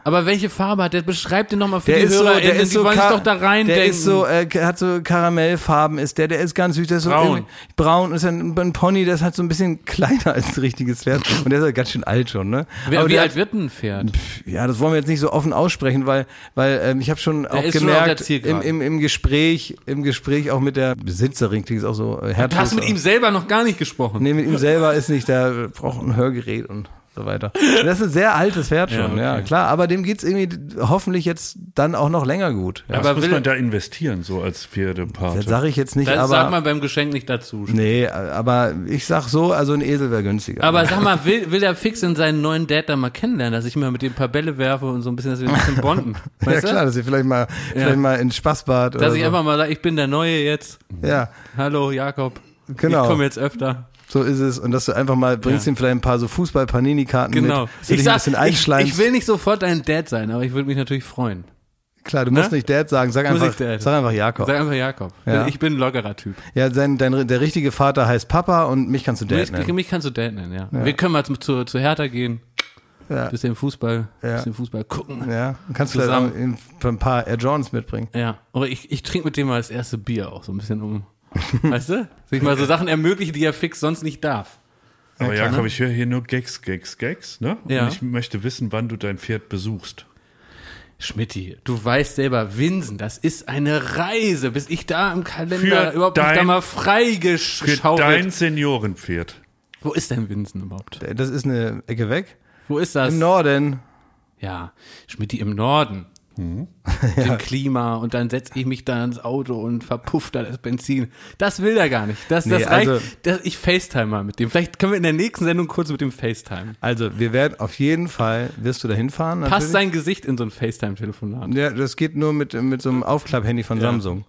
Aber welche Farbe hat der? Beschreibt den nochmal für Der die ist so, HörerInnen, der ist die so, wollen Ka- sich doch da reindenken. der ist so, äh, hat so Karamellfarben, ist der, der ist ganz süß, der ist so Braun. irgendwie braun, ist ein, ein Pony, der ist halt so ein bisschen kleiner als ein richtiges Pferd und der ist halt ganz schön alt schon, ne? Wie, Aber wie der alt hat, wird ein Pferd? ja, das wollen wir jetzt nicht so offen aussprechen, weil, weil ähm, ich habe schon auch ist schon auf der gemerkt, im, Zielgeraden. im, im Gespräch, im Gespräch auch mit der Besitzerin, klingt es auch so äh, Du herzlos. hast mit ihm selber noch gar nicht gesprochen. Nee, mit ihm selber ist nicht, der braucht ein Hörgerät und so weiter. Das ist ein sehr altes Pferd schon, Ja, okay. ja, klar. Aber dem geht's irgendwie hoffentlich jetzt dann auch noch länger gut. Ja. Was Aber muss will- man da investieren, so als Pferdepate? Das sage ich jetzt nicht, Das aber sagt man beim Geschenk nicht dazu. nee, aber ich sag so, also ein Esel wäre günstiger. Aber sag mal, will, will der Fix in seinen neuen Dad dann mal kennenlernen, dass ich mal mit dem ein paar Bälle werfe und so ein bisschen, dass wir ein bisschen bonden? ja Weißt klar, du? dass ihr vielleicht mal, vielleicht mal ins Spaßbad oder Dass ich so. einfach mal sage, ich bin der Neue jetzt. Ja, Hallo Jakob. Genau. Ich komme jetzt öfter. so ist es. Und dass du einfach mal bringst Ja. ihm vielleicht ein paar so Fußball-Panini-Karten Genau. mit, dass du dich ein sag, bisschen ich, einschleimst. ich will nicht sofort dein Dad sein, aber ich würde mich natürlich freuen. Klar, du musst Ne? nicht Dad sagen, sag Muss einfach, ich Dad? sag einfach Jakob. Sag einfach Jakob. Ja. Ich bin ein lockerer Typ. Ja, sein, dein, der richtige Vater heißt Papa und mich kannst du Dad Mich, nennen. mich kannst du Dad nennen, ja. Wir können mal zu, zu, zu Hertha gehen, Ja. bisschen Fußball, Ja. bisschen Fußball gucken. Ja, und kannst du vielleicht auch Zusammen. ein, ein paar Air Jordans mitbringen. Ja, oder ich, ich trinke mit dem mal das erste Bier auch so ein bisschen um, weißt du? Sich mal so Sachen ermöglichen, die er fix sonst nicht darf. Aber Ja, klar, Jakob, ne? ich höre hier nur Gags, Gags, Gags, ne? Ja. Und ich möchte wissen, wann du dein Pferd besuchst. Schmidti, du weißt selber, Winsen, das ist eine Reise, bis ich da im Kalender Für überhaupt mich dein- da mal Für dein freigeschaufelt. Seniorenpferd. Wo ist denn Winsen überhaupt? Das ist eine Ecke weg. Wo ist das? Im Norden. Ja, Schmidti im Norden. Mhm. Dem Klima und dann setze ich mich da ins Auto und verpuffe da das Benzin. Das will er gar nicht. Das, das Nee, reicht. also- das, ich FaceTime mal mit dem. Vielleicht können wir in der nächsten Sendung kurz mit dem FaceTime. Also, wir werden auf jeden Fall, wirst du da hinfahren? Passt natürlich? sein Gesicht in so ein FaceTime-Telefonat. Ja, das geht nur mit, mit so einem Aufklapp-Handy von Samsung.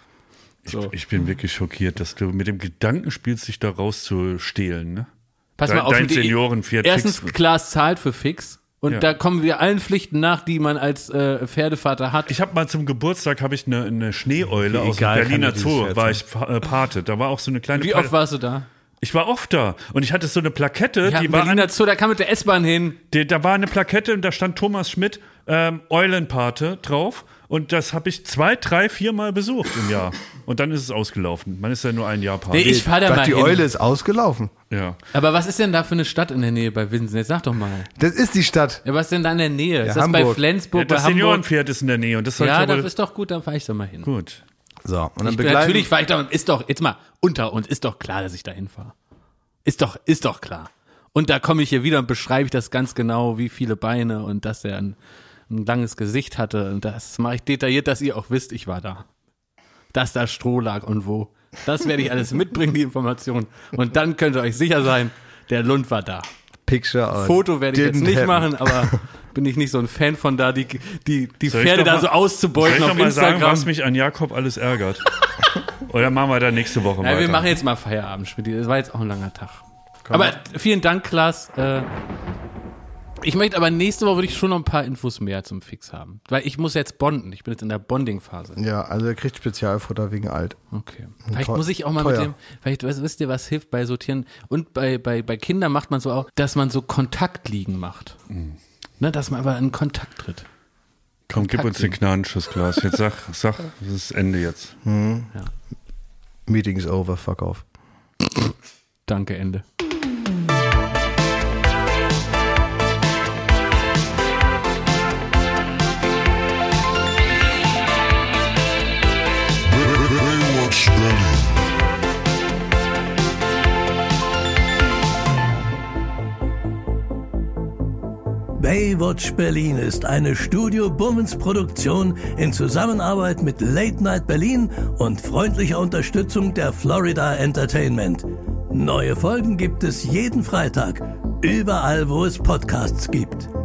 So. Ich bin wirklich schockiert, dass du mit dem Gedanken spielst, dich da rauszustehlen, ne? Pass Dein- mal auf. dein mit die- Seniorenpferd Erstens, fix. Klaas zahlt für Fix. Und Ja. da kommen wir allen Pflichten nach, die man als äh, Pferdevater hat. Ich habe mal zum Geburtstag habe ich eine, eine Schneeeule Wie aus dem egal kann Berliner dir dieses Zoo, Pferd war sein. ich fa- äh, Pate. Da war auch so eine kleine Wie Pla- oft warst du da? Ich war oft da und ich hatte so eine Plakette, Ja, die war Berliner an, Zoo, da kam mit der S-Bahn hin. die, da war eine Plakette und da stand Thomas Schmidt ähm, Eulenpate drauf und das habe ich zwei, drei, vier Mal besucht im Jahr und dann ist es ausgelaufen. Man ist ja nur ein Jahr Pate. Nee, ich fahr da Sag, mal die hin. Eule ist ausgelaufen. ja. Aber was ist denn da für eine Stadt in der Nähe bei Winsen? Jetzt sag doch mal. Das ist die Stadt. Ja, was ist denn da in der Nähe? ist das Hamburg. bei Flensburg, Ja, das bei Hamburg? Seniorenpferd ist in der Nähe und das sollte Ja, ja wohl das ist doch gut, dann fahr ich da mal hin. gut. So, und dann Ich bin, begleiten. natürlich fahr ich da und ist doch, jetzt mal, unter uns, ist doch klar, dass ich da hinfahre. Ist doch, ist doch klar. Und da komme ich hier wieder und beschreibe ich das ganz genau, wie viele Beine und dass er ein, ein langes Gesicht hatte. Und das mache ich detailliert, dass ihr auch wisst, ich war da. Dass da Stroh lag und wo. Das werde ich alles mitbringen, die Information. Und dann könnt ihr euch sicher sein, der Lund war da. Picture. on. Foto werde ich jetzt Didn't nicht happen. machen, aber bin ich nicht so ein Fan von da, die, die, die Soll ich Pferde doch da mal- so Soll auszubeuten ich auf noch mal sagen, Instagram. was mich an Jakob alles ärgert? Oder machen wir da nächste Woche Ja, weiter? wir machen jetzt mal Feierabend, Schmidt. Das war jetzt auch ein langer Tag. Aber vielen Dank, Klaas. Äh, ich möchte aber nächste Woche würde ich schon noch ein paar Infos mehr zum Fix haben. Weil ich muss jetzt bonden. Ich bin jetzt in der Bonding-Phase. Ja, also er kriegt Spezialfutter wegen alt. Okay. Vielleicht teuer- muss ich auch mal teuer. mit dem, vielleicht weißt, wisst ihr, was hilft bei Sortieren? Und bei, bei, bei Kindern macht man so auch, dass man so Kontaktliegen macht. Ne, dass man einfach in Kontakt tritt. Komm, gib uns den Gnadenschuss, Klaas. Jetzt sag, sag, das ist Ende jetzt. Meeting is over, fuck off. Danke, Ende. Baywatch Berlin. Baywatch Berlin ist eine Studio Bummens Produktion in Zusammenarbeit mit Late Night Berlin und freundlicher Unterstützung der Florida Entertainment. Neue Folgen gibt es jeden Freitag, überall wo es Podcasts gibt.